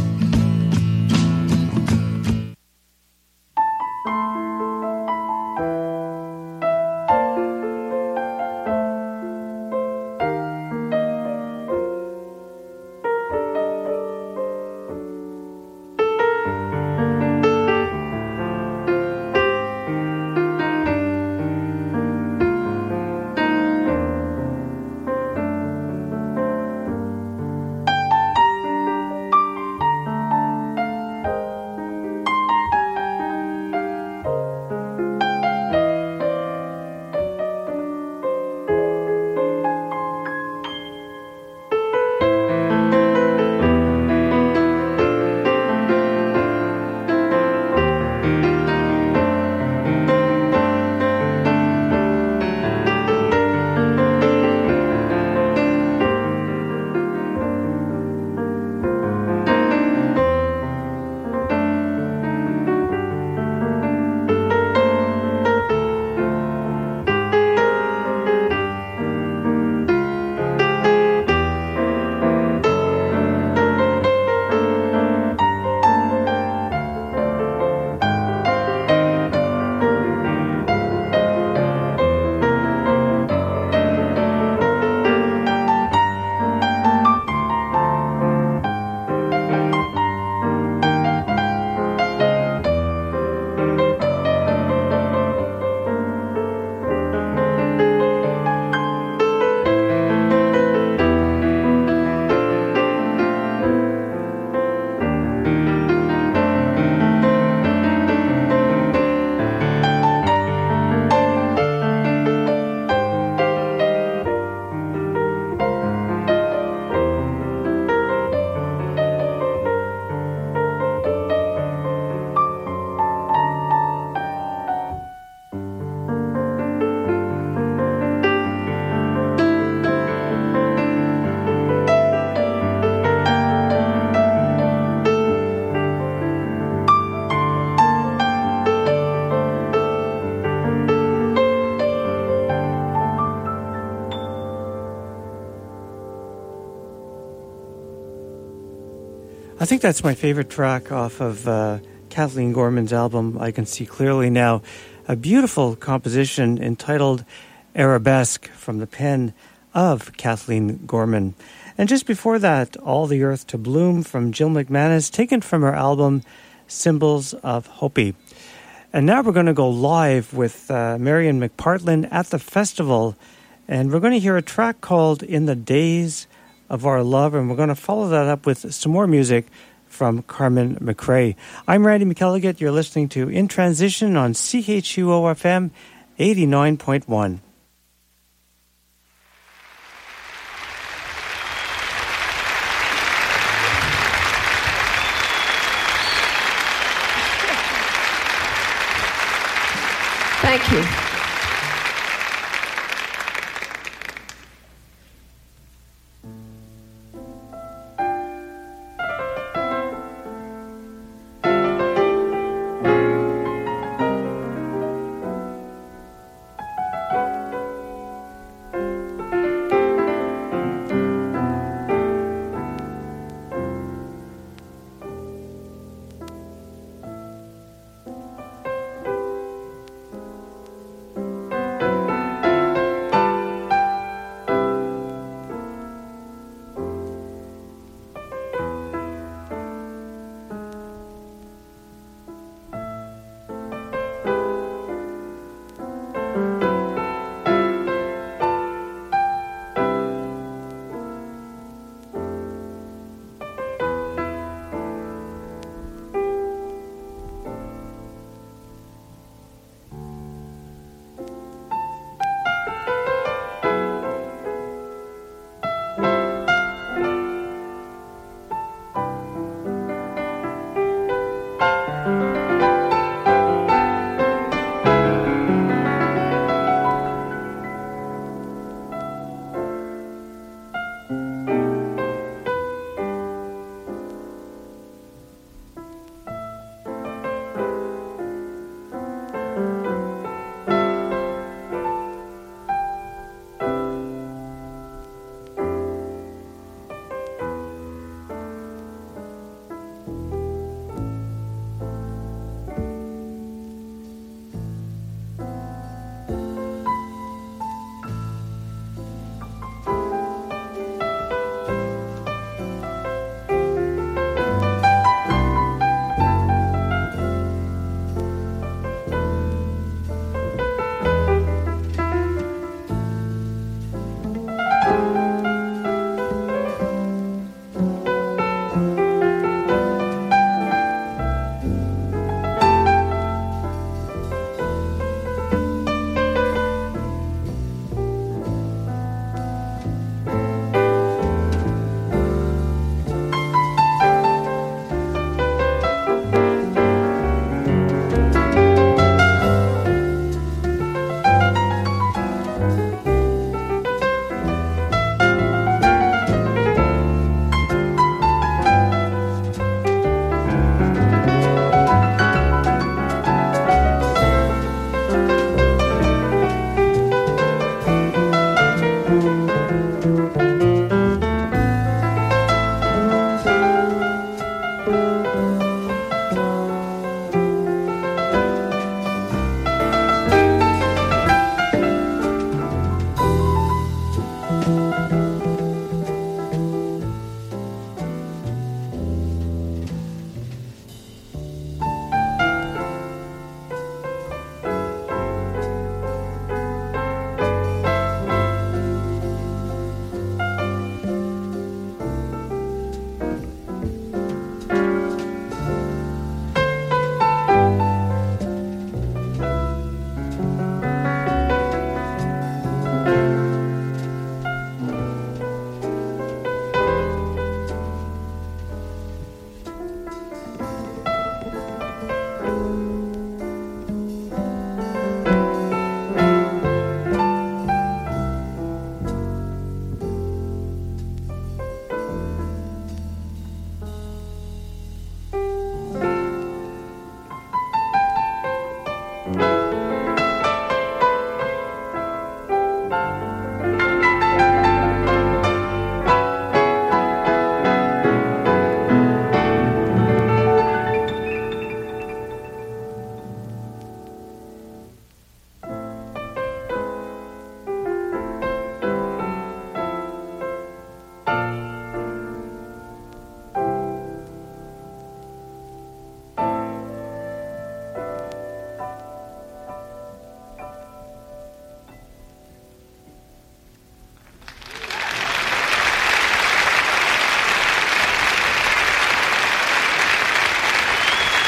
I think that's my favorite track off of Kathleen Gorman's album, I Can See Clearly Now. A beautiful composition entitled Arabesque from the pen of Kathleen Gorman. And just before that, All the Earth to Bloom from Jill McManus, taken from her album Symbols of Hopi. And now we're going to go live with Marion McPartlin at the festival, and we're going to hear a track called In the Days of Our Love, and we're going to follow that up with some more music from Carmen McRae. I'm Randy McElligott. You're listening to In Transition on CHUO-FM 89.1. Thank you.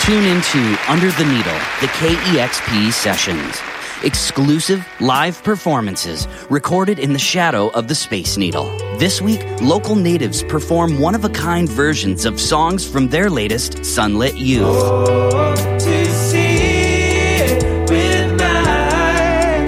Tune into Under the Needle, the KEXP Sessions. Exclusive live performances recorded in the shadow of the Space Needle. This week, local natives perform one-of-a-kind versions of songs from their latest Sunlit Youth. Oh, to see it with my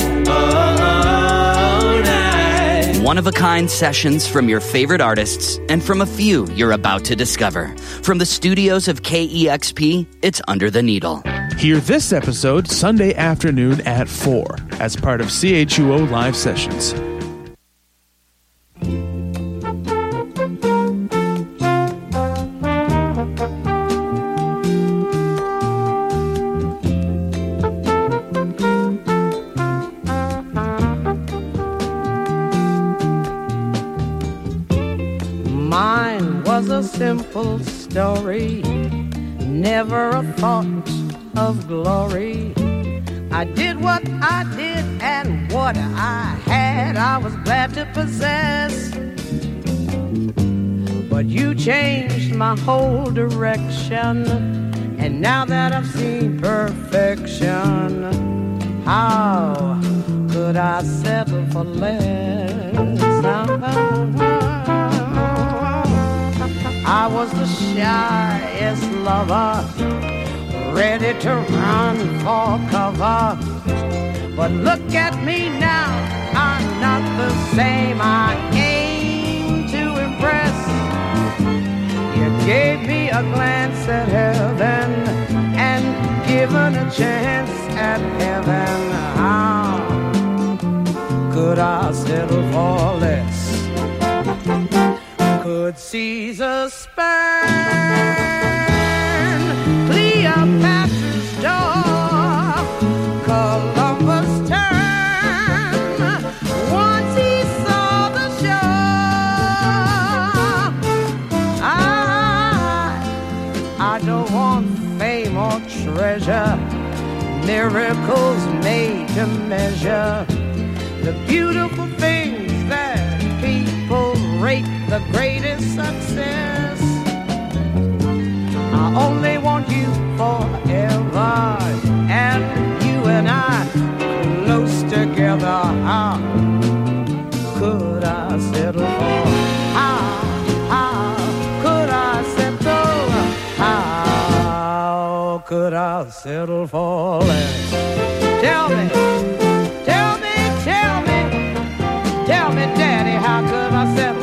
own eyes. One-of-a-kind sessions from your favorite artists and from a few you're about to discover. From the studios of KEXP, it's Under the Needle. Hear this episode Sunday afternoon at 4 as part of CHUO Live Sessions. Mine was a simple story, never a thought of glory. I did what I did, and what I had I was glad to possess. But you changed my whole direction, and now that I've seen perfection, how could I settle for less? I was the shyest lover, ready to run for cover. But look at me now, I'm not the same I aim to impress. You gave me a glance at heaven, and given a chance at heaven, how could I settle for less? Could Caesar spurn Cleopatra's door, Columbus turn once he saw the shore? I don't want fame or treasure, miracles made to measure the beautiful things that people rate the greatest success. I only want you forever, and you and I close together. How could I settle for? How could I settle? How could I settle for less? Tell me, tell me, tell me, tell me, Daddy, how could I settle?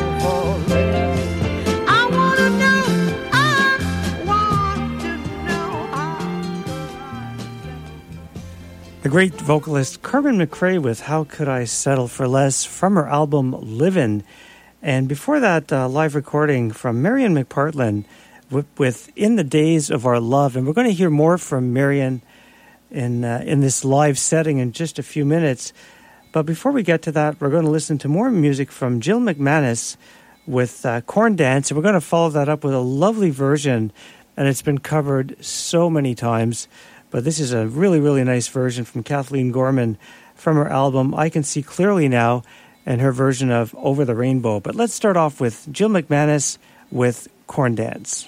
The great vocalist Carmen McRae with How Could I Settle for Less from her album Livin'. And before that, live recording from Marion McPartland with In the Days of Our Love. And we're going to hear more from Marion in this live setting in just a few minutes. But before we get to that, we're going to listen to more music from Jill McManus with Corn Dance. And we're going to follow that up with a lovely version. And it's been covered so many times. But this is a really, really nice version from Kathleen Gorman from her album I Can See Clearly Now and her version of Over the Rainbow. But let's start off with Jill McManus with Corn Dance.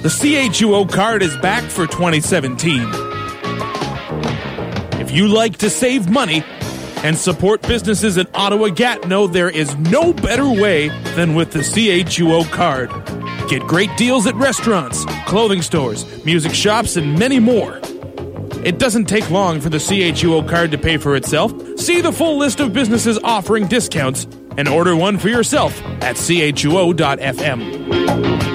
The CHUO card is back for 2017. If you like to save money and support businesses in Ottawa-Gatineau, there is no better way than with the CHUO card. Get great deals at restaurants, clothing stores, music shops, and many more. It doesn't take long for the CHUO card to pay for itself. See the full list of businesses offering discounts and order one for yourself at chuo.fm.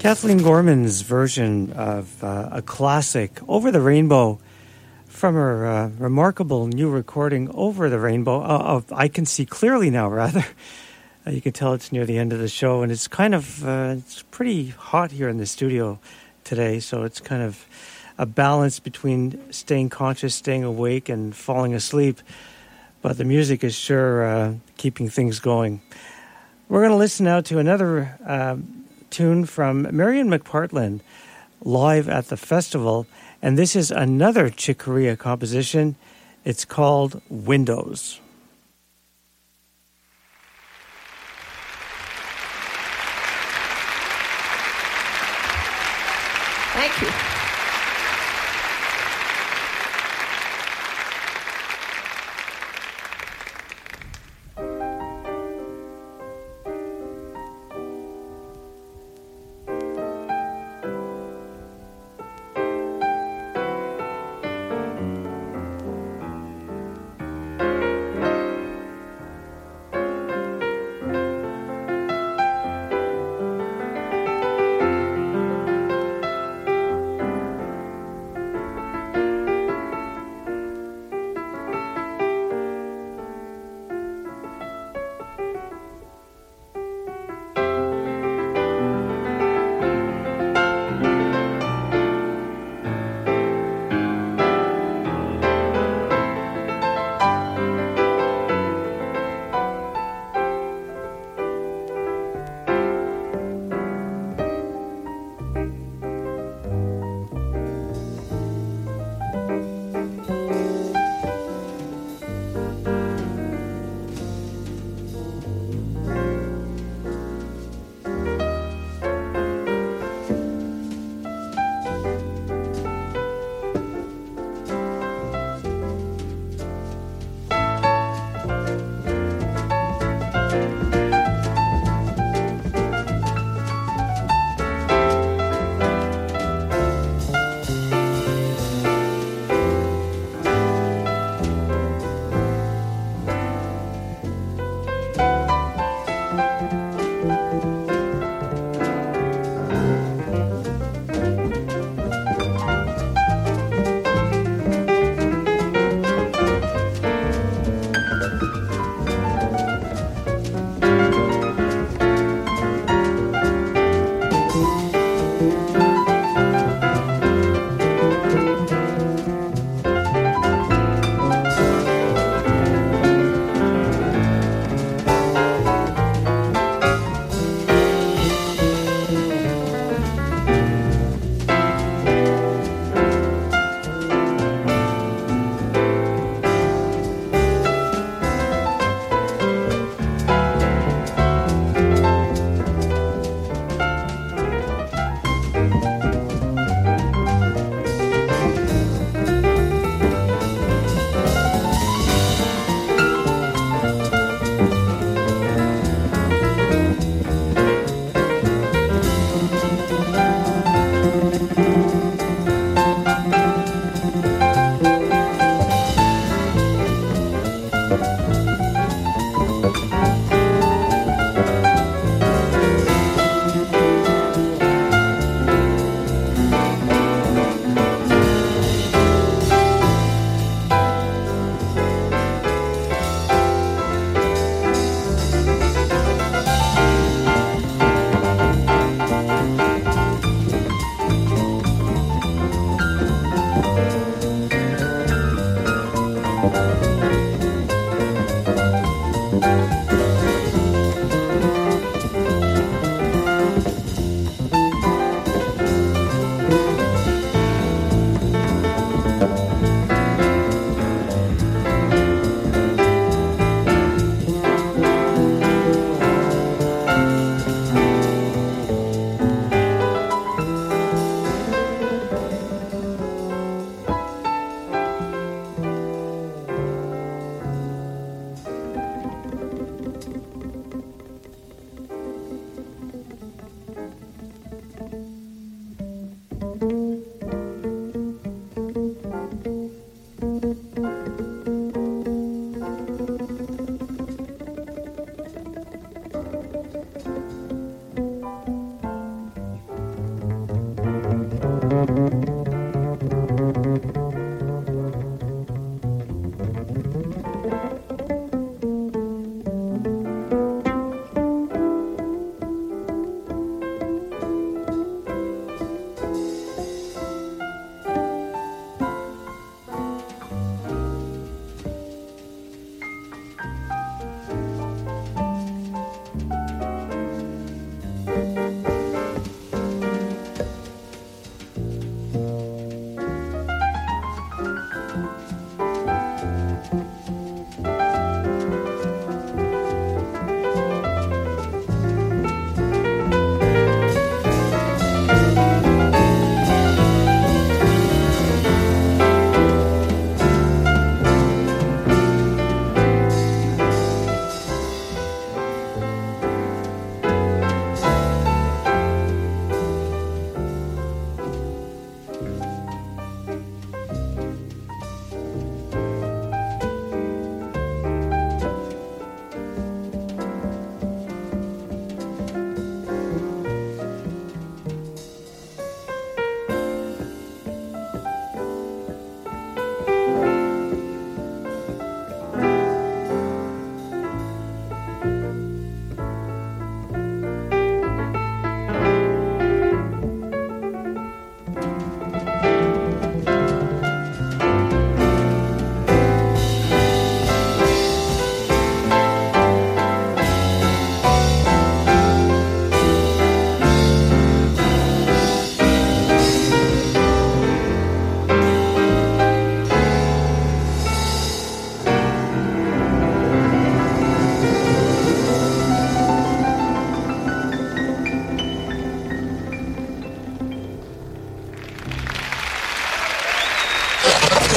Kathleen Gorman's version of a classic, Over the Rainbow, from her remarkable new recording, Over the Rainbow, of I Can See Clearly Now, rather. You can tell it's near the end of the show, and it's kind of, it's pretty hot here in the studio today, so it's kind of a balance between staying conscious, staying awake, and falling asleep. But the music is sure keeping things going. We're going to listen now to another tune from Marion McPartland live at the festival, and this is another Chick Corea composition. It's called Windows. Thank you.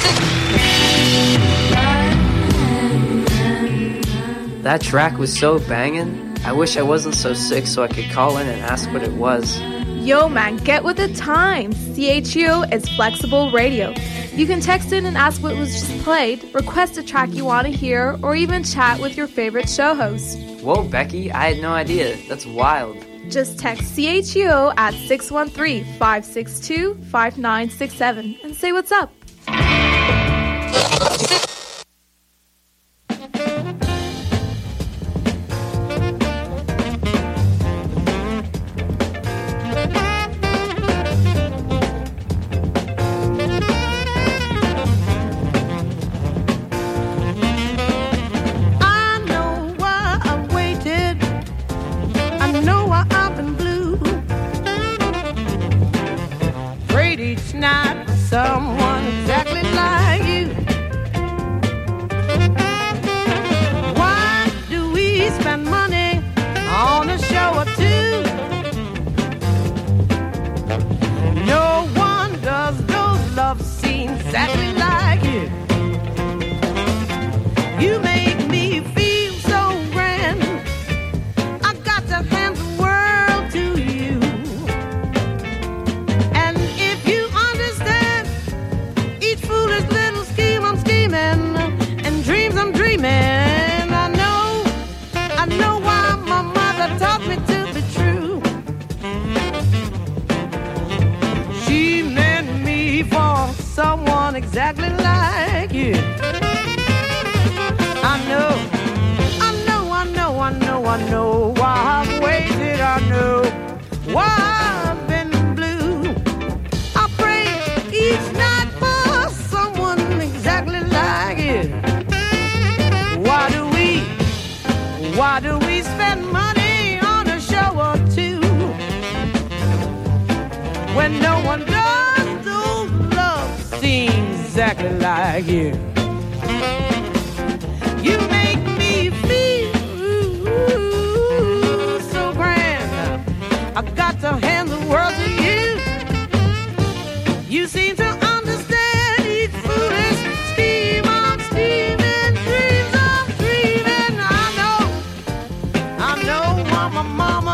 That track was so banging. I wish I wasn't so sick so I could call in and ask what it was. Yo man, get with the times. CHUO is flexible radio. You can text in and ask what was just played, request a track you want to hear, or even chat with your favorite show host. Whoa, Becky, I had no idea. That's wild. Just text CHUO at 613-562-5967 and say what's up. Someone exactly like you. Why do we spend money on a show or two? No one does those love scenes exactly like you. You make me feel so grand. I got to hand the world to you. And if you understand each foolish little scheme I'm scheming and dreams I'm dreaming, I know why my mother taught me to be true. She meant me for someone exactly like you. I know why I've waited. I know why I've been blue. I pray each night for someone exactly like you. Why do we spend money on a show or two when no one does those love scenes exactly like you? You make me feel so grand. I got to hand the world to you. You seem to understand each foolish scheme I'm scheming, dreams I'm dreaming. I know why my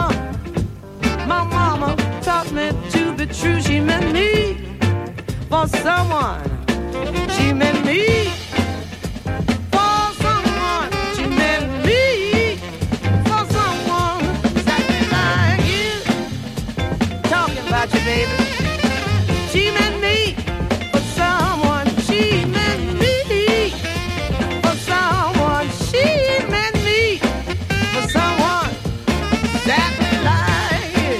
mama taught me to be true. She meant me for someone. She meant me for someone. She meant me for someone exactly like you. Talking about you, baby. She meant me for someone. She meant me for someone. She meant me for someone exactly like you.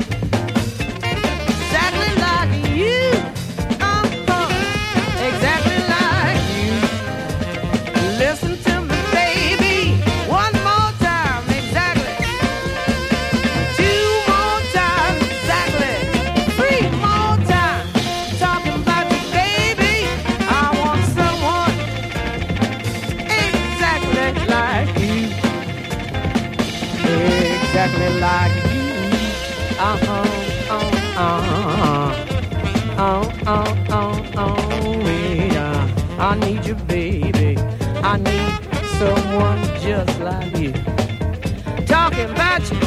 Exactly like you. Exactly like you. Listen to me, baby, one more time, exactly. Two more times, exactly. Three more times, talking about you, baby. I want someone exactly like you. Exactly like you. Yeah. I need you, baby. I need someone just like you. Talking about you.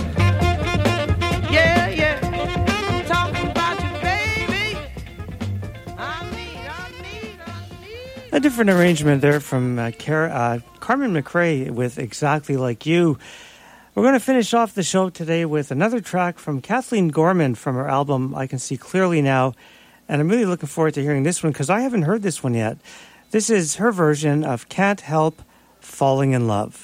Yeah. I'm talking about you, baby. I need. A different arrangement there from Carmen McRae with Exactly Like You. We're going to finish off the show today with another track from Kathleen Gorman from her album I Can See Clearly Now. And I'm really looking forward to hearing this one because I haven't heard this one yet. This is her version of Can't Help Falling in Love.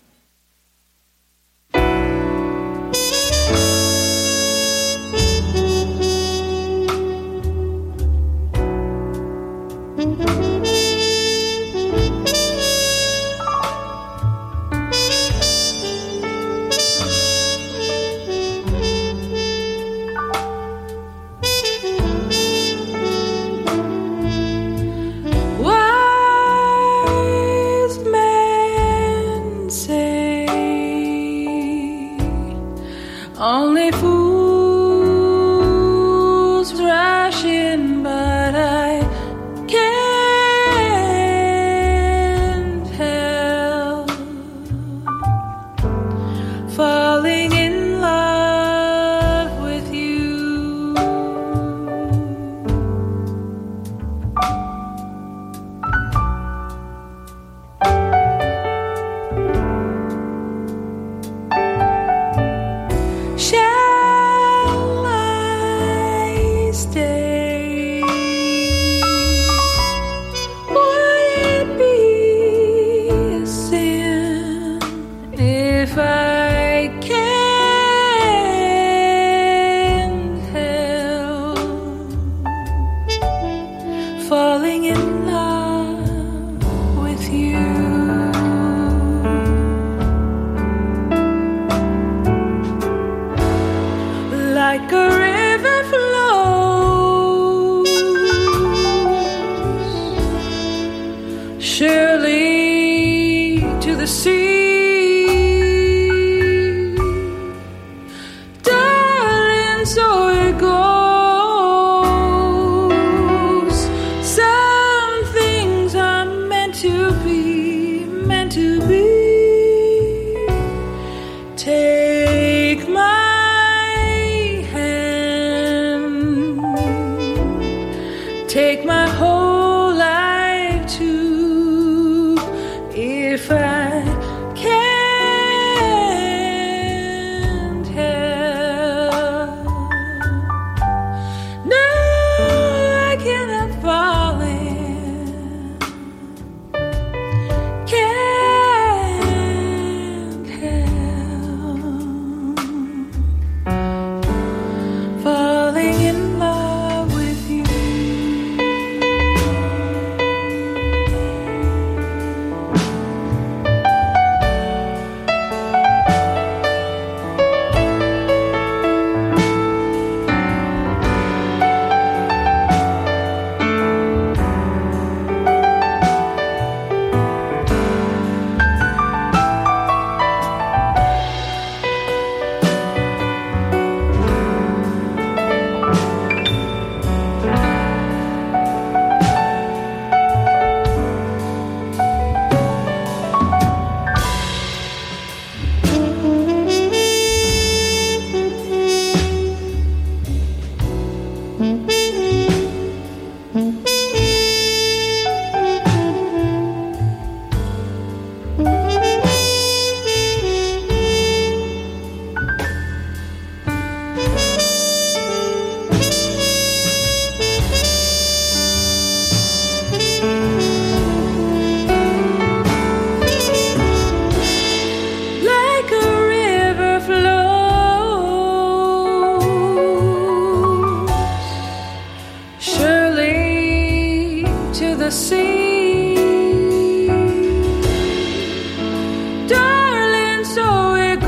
Wise men say only fools rush in, but I can't in love with you. Like a river flows surely to the sea. Darling, so it goes. Some things are meant to be, meant to be. Take my take my whole life too, if I can't help. No, I cannot fall in. Can't help falling in love with you. Like a river flows surely to the sea. Darling, so it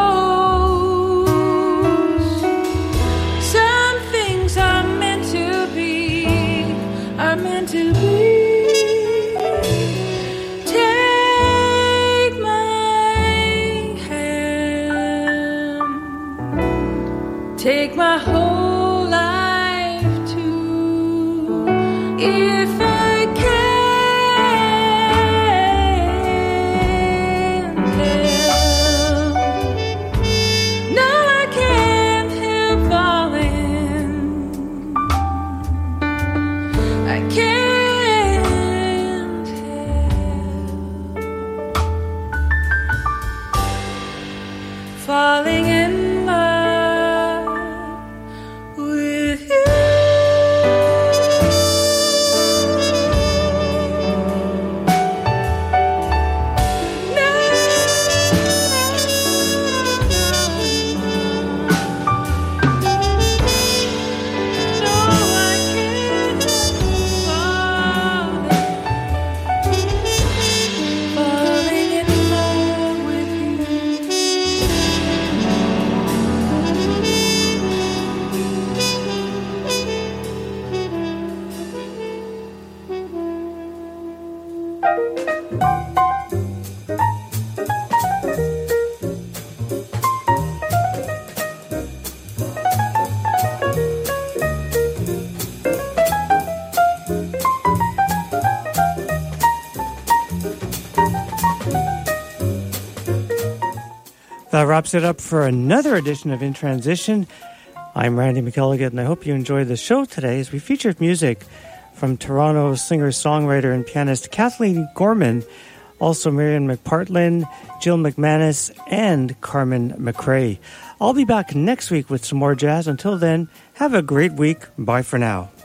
goes. Some things are meant to be, are meant to be. Take my hand, take my whole life too, if I can't help. No, I can't help falling. I can't help falling in love with you. Falling in love with That wraps it up for another edition of In Transition. I'm Randy McElligott, and I hope you enjoyed the show today as we featured music from Toronto singer-songwriter and pianist Kathleen Gorman, also Marion McPartlin, Jill McManus, and Carmen McRae. I'll be back next week with some more jazz. Until then, have a great week. Bye for now.